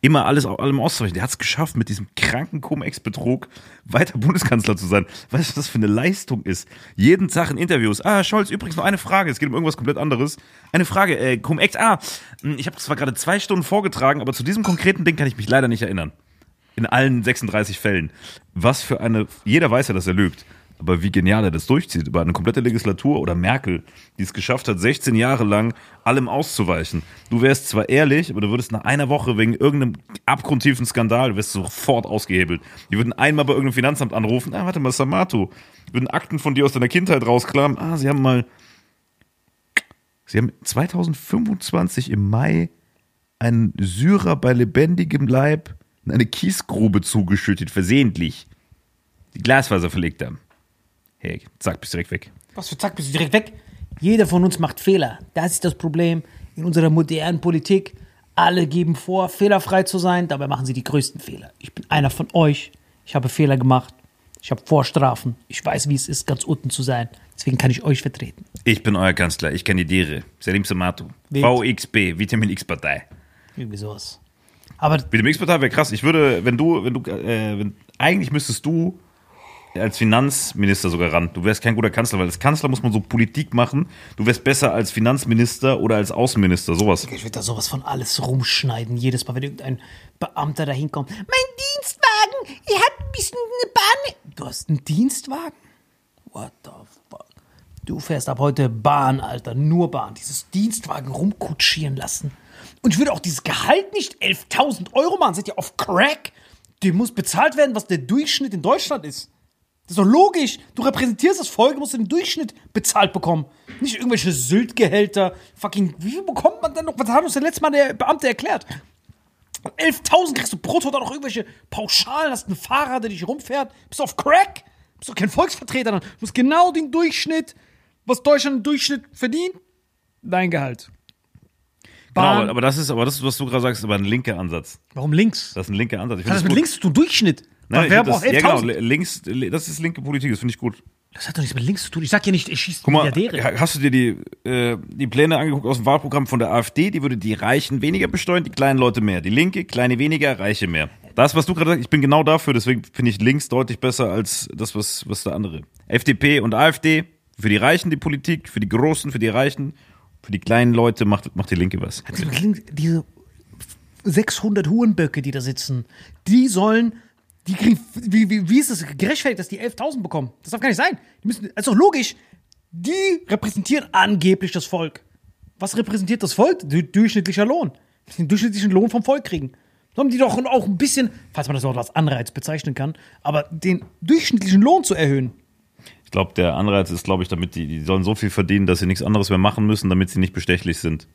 immer allem auszuweichen. Der hat es geschafft, mit diesem kranken Cum-Ex-Betrug weiter Bundeskanzler zu sein. Weißt du, was das für eine Leistung ist? Jeden Tag in Interviews. Scholz, übrigens noch eine Frage. Es geht um irgendwas komplett anderes. Eine Frage, Cum-Ex. Ich habe zwar gerade 2 Stunden vorgetragen, aber zu diesem konkreten Ding kann ich mich leider nicht erinnern. In allen 36 Fällen. Jeder weiß ja, dass er lügt. Aber wie genial er das durchzieht, über eine komplette Legislatur oder Merkel, die es geschafft hat, 16 Jahre lang allem auszuweichen. Du wärst zwar ehrlich, aber du würdest nach einer Woche wegen irgendeinem abgrundtiefen Skandal, du wärst sofort ausgehebelt. Die würden einmal bei irgendeinem Finanzamt anrufen, warte mal, Samato, würden Akten von dir aus deiner Kindheit rausklammern, sie haben 2025 im Mai einen Syrer bei lebendigem Leib in eine Kiesgrube zugeschüttet, versehentlich. Die Glasfaser verlegt haben. Hey, zack, bist du direkt weg. Was für zack, bist du direkt weg? Jeder von uns macht Fehler. Das ist das Problem in unserer modernen Politik. Alle geben vor, fehlerfrei zu sein, dabei machen sie die größten Fehler. Ich bin einer von euch. Ich habe Fehler gemacht. Ich habe Vorstrafen. Ich weiß, wie es ist, ganz unten zu sein. Deswegen kann ich euch vertreten. Ich bin euer Kanzler. Ich kandidiere. Selim Samato. VXP, Vitamin X-Partei. Irgendwie sowas. Aber Vitamin X-Partei wäre krass. Ich würde, eigentlich müsstest du als Finanzminister sogar ran. Du wärst kein guter Kanzler, weil als Kanzler muss man so Politik machen. Du wärst besser als Finanzminister oder als Außenminister, sowas. ich würde da sowas von alles rumschneiden. Jedes Mal, wenn irgendein Beamter da hinkommt. Mein Dienstwagen, ihr habt ein bisschen eine Bahn. Du hast einen Dienstwagen? What the fuck? Du fährst ab heute Bahn, Alter. Nur Bahn. Dieses Dienstwagen rumkutschieren lassen. Und ich würde auch dieses Gehalt nicht 11.000 € machen. Seid ihr auf Crack? Dem muss bezahlt werden, was der Durchschnitt in Deutschland ist. Das ist doch logisch. Du repräsentierst das Volk, musst du den Durchschnitt bezahlt bekommen. Nicht irgendwelche Sylt-Gehälter. Fucking, wie viel bekommt man denn noch? Was hat uns denn letztes Mal der Beamte erklärt? 11.000 kriegst du brutto, dann noch irgendwelche Pauschalen, hast einen Fahrer, der dich rumfährt. Bist du auf Crack? Bist du kein Volksvertreter dann? Du musst genau den Durchschnitt, was Deutschland im Durchschnitt verdient, dein Gehalt. Genau, aber das ist, was du gerade sagst, ist aber ein linker Ansatz. Warum links? Das ist ein linker Ansatz. Was hat das mit links zu tun? Durchschnitt? Nein, Wer braucht 11.000? ja, genau, links, das ist linke Politik, das finde ich gut. Das hat doch nichts mit links zu tun. Ich sag ja nicht, ich schieße Guck mal, Milliardäre. hast du dir die Pläne angeguckt aus dem Wahlprogramm von der AfD? Die würde die Reichen weniger besteuern, die kleinen Leute mehr. Die Linke, kleine weniger, Reiche mehr. Das, was du gerade sagst, ich bin genau dafür, deswegen finde ich links deutlich besser als das, was der andere. FDP und AfD, für die Reichen die Politik, für die Großen, für die Reichen, für die kleinen Leute macht die Linke was. Diese 600 Hurenböcke, die da sitzen, die sollen, die kriegen, wie ist das gerechtfertigt, dass die 11.000 bekommen? Das darf gar nicht sein. Das ist doch logisch. Die repräsentieren angeblich das Volk. Was repräsentiert das Volk? Durchschnittlicher Lohn. Den durchschnittlichen Lohn vom Volk kriegen. Sollen die doch auch ein bisschen, falls man das auch als Anreiz bezeichnen kann, aber den durchschnittlichen Lohn zu erhöhen. Ich glaube, der Anreiz ist, glaube ich, damit die sollen so viel verdienen, dass sie nichts anderes mehr machen müssen, damit sie nicht bestechlich sind.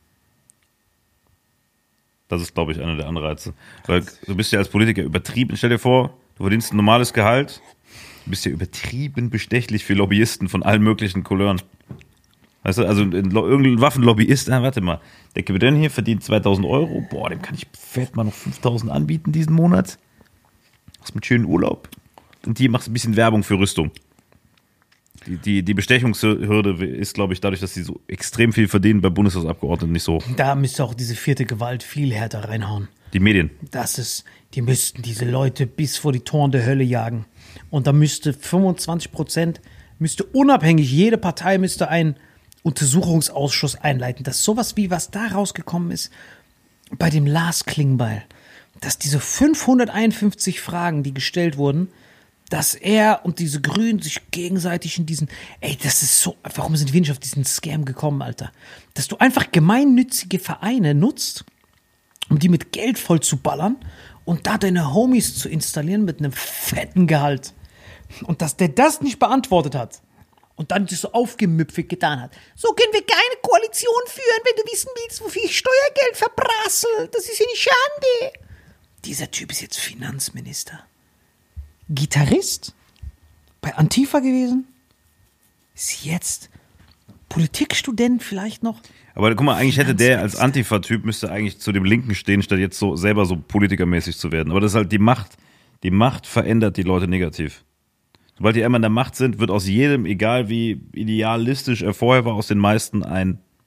Das ist, glaube ich, einer der Anreize. Weil du bist ja als Politiker übertrieben. Stell dir vor, du verdienst ein normales Gehalt. Du bist ja übertrieben bestechlich für Lobbyisten von allen möglichen Couleuren. Weißt du, also irgendein Waffenlobbyist, warte mal, der Kapitän hier verdient 2.000 €. Boah, dem kann ich fett mal noch 5.000 anbieten diesen Monat. Machst mit schönen Urlaub. Und hier machst du ein bisschen Werbung für Rüstung. Die Bestechungshürde ist, glaube ich, dadurch, dass sie so extrem viel verdienen, bei Bundestagsabgeordneten nicht so hoch. Da müsste auch diese 4. Gewalt viel härter reinhauen. Die Medien. Die müssten diese Leute bis vor die Toren der Hölle jagen. Und da müsste 25%, unabhängig, jede Partei müsste einen Untersuchungsausschuss einleiten. Dass sowas wie, was da rausgekommen ist, bei dem Lars Klingbeil, dass diese 551 Fragen, die gestellt wurden, dass er und diese Grünen sich gegenseitig in diesen, das ist so, warum sind wir nicht auf diesen Scam gekommen, Alter? Dass du einfach gemeinnützige Vereine nutzt, um die mit Geld voll zu ballern und da deine Homies zu installieren mit einem fetten Gehalt. Und dass der das nicht beantwortet hat und dann das so aufgemüpfig getan hat. So können wir keine Koalition führen, wenn du wissen willst, wofür ich Steuergeld verprassel. Das ist ja eine Schande. Dieser Typ ist jetzt Finanzminister. Gitarrist, bei Antifa gewesen, ist jetzt Politikstudent vielleicht noch. Aber guck mal, eigentlich hätte der als Antifa-Typ müsste eigentlich zu dem Linken stehen, statt jetzt so selber so politikermäßig zu werden. Aber das ist halt die Macht. Die Macht verändert die Leute negativ. Sobald die einmal in der Macht sind, wird aus jedem, egal wie idealistisch er vorher war, aus den meisten ein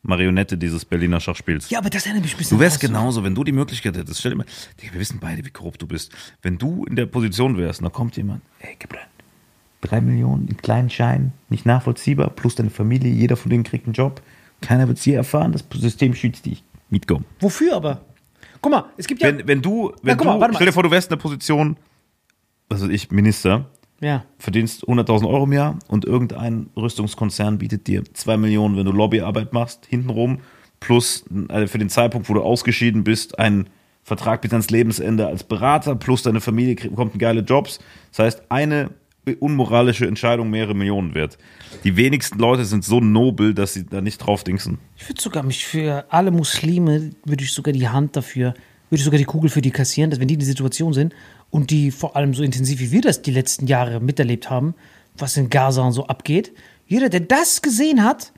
Marionette dieses Berliner Schachspiels. Ja, aber das erinnert mich ein bisschen Du wärst an- genauso, wenn du die Möglichkeit hättest. Stell dir mal, Digga, wir wissen beide, wie korrupt du bist. Wenn du in der Position wärst, und da kommt jemand, ey, gib 3 Millionen in kleinen Scheinen, nicht nachvollziehbar, plus deine Familie, jeder von denen kriegt einen Job. Keiner wird es je erfahren, das System schützt dich. Mitkommen. Wofür aber? Guck mal, es gibt ja... Wenn du, guck mal, warte mal. stell dir vor, du wärst in der Position, was weiß ich, Minister, Ja. verdienst 100.000 Euro im Jahr und irgendein Rüstungskonzern bietet dir 2 Millionen, wenn du Lobbyarbeit machst, hintenrum, plus für den Zeitpunkt, wo du ausgeschieden bist, einen Vertrag bis ans Lebensende als Berater, plus deine Familie bekommt geile Jobs. Das heißt, eine unmoralische Entscheidung mehrere Millionen wert. Die wenigsten Leute sind so nobel, dass sie da nicht drauf dingsen. Ich würde sogar mich für alle Muslime, würde ich sogar die Hand dafür, würde ich sogar die Kugel für die kassieren, dass wenn die in der Situation sind und die vor allem so intensiv, wie wir das die letzten Jahre miterlebt haben, was in Gaza und so abgeht, jeder, der das gesehen hat,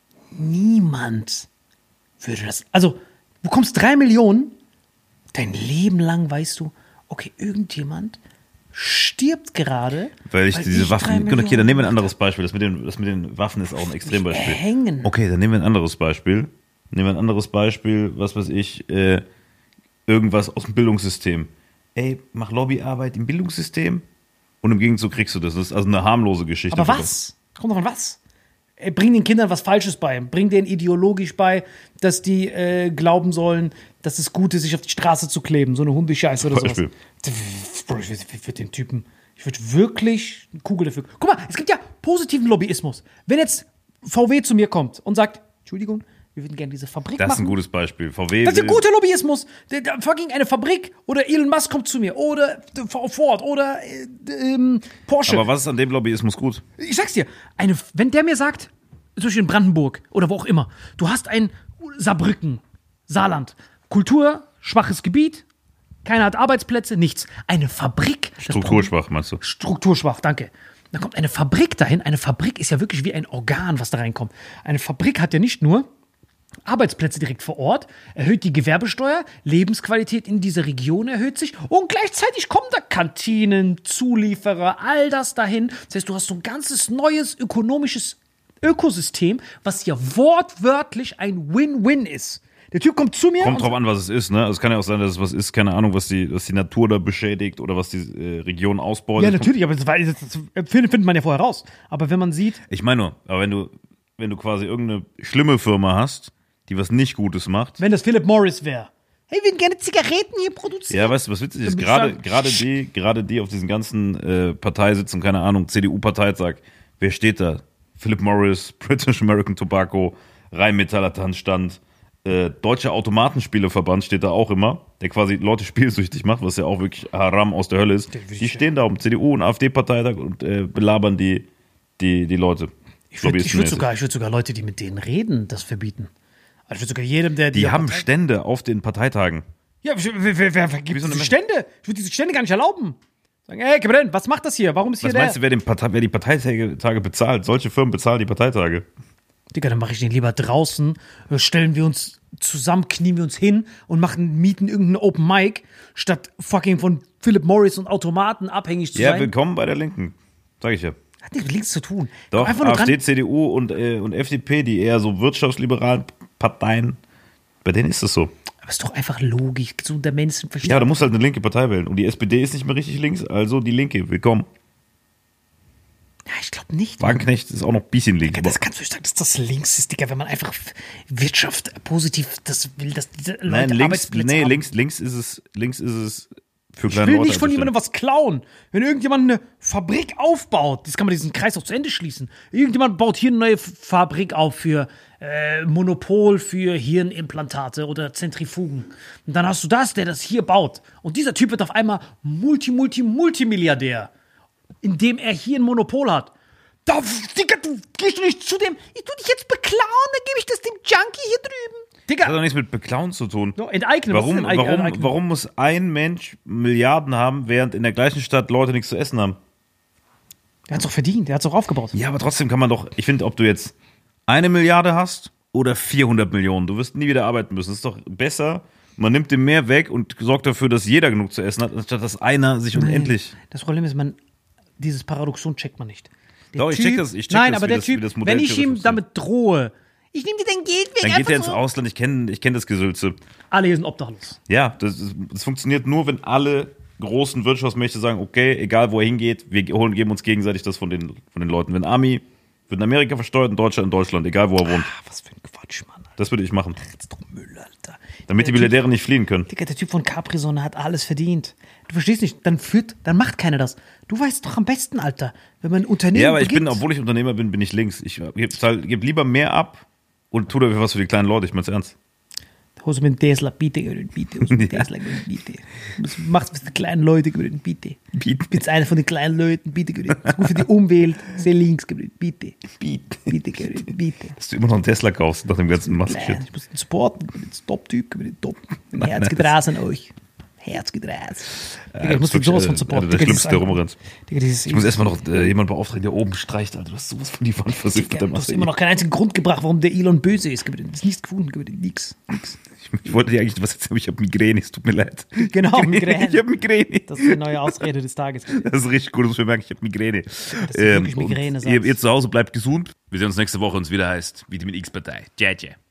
niemand würde das, also du bekommst 3 Millionen, dein Leben lang weißt du, okay, irgendjemand stirbt gerade, Weil ich diese 3 Waffen. Okay, dann Millionen nehmen wir ein anderes Beispiel. Das mit den Waffen ist auch ein Extrembeispiel. hängen. Okay, dann nehmen wir ein anderes Beispiel. Was weiß ich, irgendwas aus dem Bildungssystem. Ey, mach Lobbyarbeit im Bildungssystem und im Gegenzug kriegst du das. Das ist also eine harmlose Geschichte. Aber was? Kommt davon was? Bring den Kindern was Falsches bei. Bring denen ideologisch bei, dass die glauben sollen, dass es gut ist, sich auf die Straße zu kleben. So eine Hundescheiße oder sowas. Beispiel. Bro, ich würde den Typen, ich würde wirklich eine Kugel dafür. Guck mal, es gibt ja positiven Lobbyismus. Wenn jetzt VW zu mir kommt und sagt, Entschuldigung, wir würden gerne diese Fabrik Das ist ein machen. gutes Beispiel. VW Das ist ein will- guter Lobbyismus. Der fucking eine Fabrik oder Elon Musk kommt zu mir oder Ford oder Porsche. Aber was ist an dem Lobbyismus gut? Ich sag's dir, wenn der mir sagt, zum Beispiel in Brandenburg oder wo auch immer, du hast ein Saarbrücken, Saarland, kulturschwaches Gebiet, keiner hat Arbeitsplätze, nichts. Eine Fabrik. das Strukturschwach, meinst du? Strukturschwach, danke. Da kommt eine Fabrik dahin. Eine Fabrik ist ja wirklich wie ein Organ, was da reinkommt. Eine Fabrik hat ja nicht nur Arbeitsplätze direkt vor Ort, erhöht die Gewerbesteuer, Lebensqualität in dieser Region erhöht sich und gleichzeitig kommen da Kantinen, Zulieferer, all das dahin. Das heißt, du hast so ein ganzes neues ökonomisches Ökosystem, was ja wortwörtlich ein Win-Win ist. Der Typ kommt zu mir Kommt und drauf an, was es ist, ne? Also es kann ja auch sein, dass es was ist, keine Ahnung, was die Natur da beschädigt oder was die Region ausbeutet. ja, natürlich, aber das findet man ja vorher raus. Aber wenn man sieht, Ich meine nur, aber wenn du quasi irgendeine schlimme Firma hast, die was nicht Gutes macht, wenn das Philip Morris wäre, hey, wir würden gerne Zigaretten hier produzieren. ja, weißt du, was witzig ist? Dann Gerade die auf diesen ganzen Parteisitzungen, keine Ahnung, CDU-Parteitag, wer steht da? Philip Morris, British American Tobacco, Rheinmetall hat Handstand, Deutscher Automatenspieleverband steht da auch immer, der quasi Leute spielsüchtig macht, was ja auch wirklich Haram aus der Hölle ist. Die stehen da um CDU- und AfD-Parteitag und belabern die Leute. Ich würde Lobbyistenmäßig. sogar Leute, die mit denen reden, das verbieten. Also ich würde sogar jedem, der Die haben Partei- Stände auf den Parteitagen. Ja, wer vergibt Wie so eine diese Stände? Ich würde diese Stände gar nicht erlauben. Sagen, ey, Gebren, was macht das hier? Warum ist hier Was der? meinst du, wer die Parteitage bezahlt? Solche Firmen bezahlen die Parteitage. Digga, dann mache ich den lieber draußen, stellen wir uns zusammen, knien wir uns hin und mieten irgendeinen Open Mic, statt fucking von Philip Morris und Automaten abhängig zu Ja, sein. willkommen bei der Linken. Sag ich ja. Hat nichts mit links zu tun. Doch, Einfach nur AfD, dran. CDU und FDP, die eher so wirtschaftsliberalen Parteien, bei denen ist es so. Aber ist doch einfach logisch, gesunder Menschenverstand. Ja, du musst halt eine linke Partei wählen. Und die SPD ist nicht mehr richtig links, also die Linke. Willkommen. Ja, ich glaube nicht. Wagenknecht ist auch noch ein bisschen links. Digga, das kannst du nicht sagen, dass das links ist, Digga, wenn man einfach Wirtschaft positiv das will, dass diese Leute Nein, links, Arbeitsplätze haben. links ist es für Ich kleine will Leute. nicht von einzustellen. jemandem was klauen. Wenn irgendjemand eine Fabrik aufbaut, das kann man diesen Kreis auch zu Ende schließen. Irgendjemand baut hier eine neue Fabrik auf für Monopol für Hirnimplantate oder Zentrifugen. Und dann hast du der das hier baut. Und dieser Typ wird auf einmal Multimilliardär, indem er hier ein Monopol hat. Digga, du gehst du nicht zu dem, ich tu dich jetzt beklauen, dann gebe ich das dem Junkie hier drüben. Das hat Digga, doch nichts mit Beklauen zu tun. no, enteignen. Was ist Warum, enteignen? warum muss ein Mensch Milliarden haben, während in der gleichen Stadt Leute nichts zu essen haben? Der hat's doch verdient, der hat's doch aufgebaut. Ja, aber trotzdem kann man doch, ich finde, ob du jetzt 1 Milliarde hast oder 400 Millionen, du wirst nie wieder arbeiten müssen. Das ist doch besser, man nimmt dem mehr weg und sorgt dafür, dass jeder genug zu essen hat, anstatt dass einer sich unendlich... Das Problem ist, dieses Paradoxon checkt man nicht. Der Doch, ich check das, Nein, aber wie der das- Typ, wie das Modell wenn ich ihm theoretisch damit drohe, Ich nehme dir dein Geld weg. Dann geht einfach er ins so. Ausland, ich kenn das Gesülze. Alle hier sind obdachlos. Ja, das funktioniert nur, wenn alle großen Wirtschaftsmächte sagen, okay, egal wo er hingeht, wir geben uns gegenseitig das von den Leuten. Wenn Ami wird in Amerika versteuert, in Deutschland, egal wo er wohnt. Was für ein Quatsch, Mann. Das würde ich machen. Das ist doch Müll, Alter. Damit die Milliardäre nicht fliehen können. Digga, der Typ von Capri-Sonne hat alles verdient. Du verstehst nicht, dann macht keiner das. Du weißt doch am besten, Alter, wenn man ein Unternehmen Ja, aber beginnt, obwohl ich Unternehmer bin, bin ich links. Ich gebe lieber mehr ab und tu dafür was für die kleinen Leute, ich mein's ernst. Holst du mir einen Tesla, bitte, bitte. Holst du mir einen Ja. Tesla, bitte. Was machst du für die kleinen Leute, bitte. Bitte. Ich bin einer von den kleinen Leuten, bitte. Das ist gut für die Umwelt, sehr links, bitte. Bitte, bitte. Dass du immer noch einen Tesla kaufst nach dem ganzen Klein, Musk-Shit. ich muss den supporten, das ist Top-Typ, top. Herz geht raus an euch. Herz geht raus. Digga, ich muss den sowas von supporten. Der Digga, Schlimmste, der rumrennt. Digga, Ich muss erstmal noch jemanden beauftragen, der oben streicht, Alter. Du hast sowas von die Wand versifft mit der Du hast Masse. immer noch keinen einzigen Grund gebracht, warum der Elon böse ist. Das ist nichts gefunden, nix. Ich wollte dir eigentlich was erzählen, aber ich habe Migräne, es tut mir leid. Genau, Migräne. Ich habe Migräne. Das ist die neue Ausrede des Tages. Das ist richtig cool, das muss ich mir merken, ich habe Migräne. ist wirklich und Migräne, ihr sagst. zu Hause bleibt gesund. Wir sehen uns nächste Woche, wenn es wieder heißt Vitamin X-Partei. Ciao, ciao.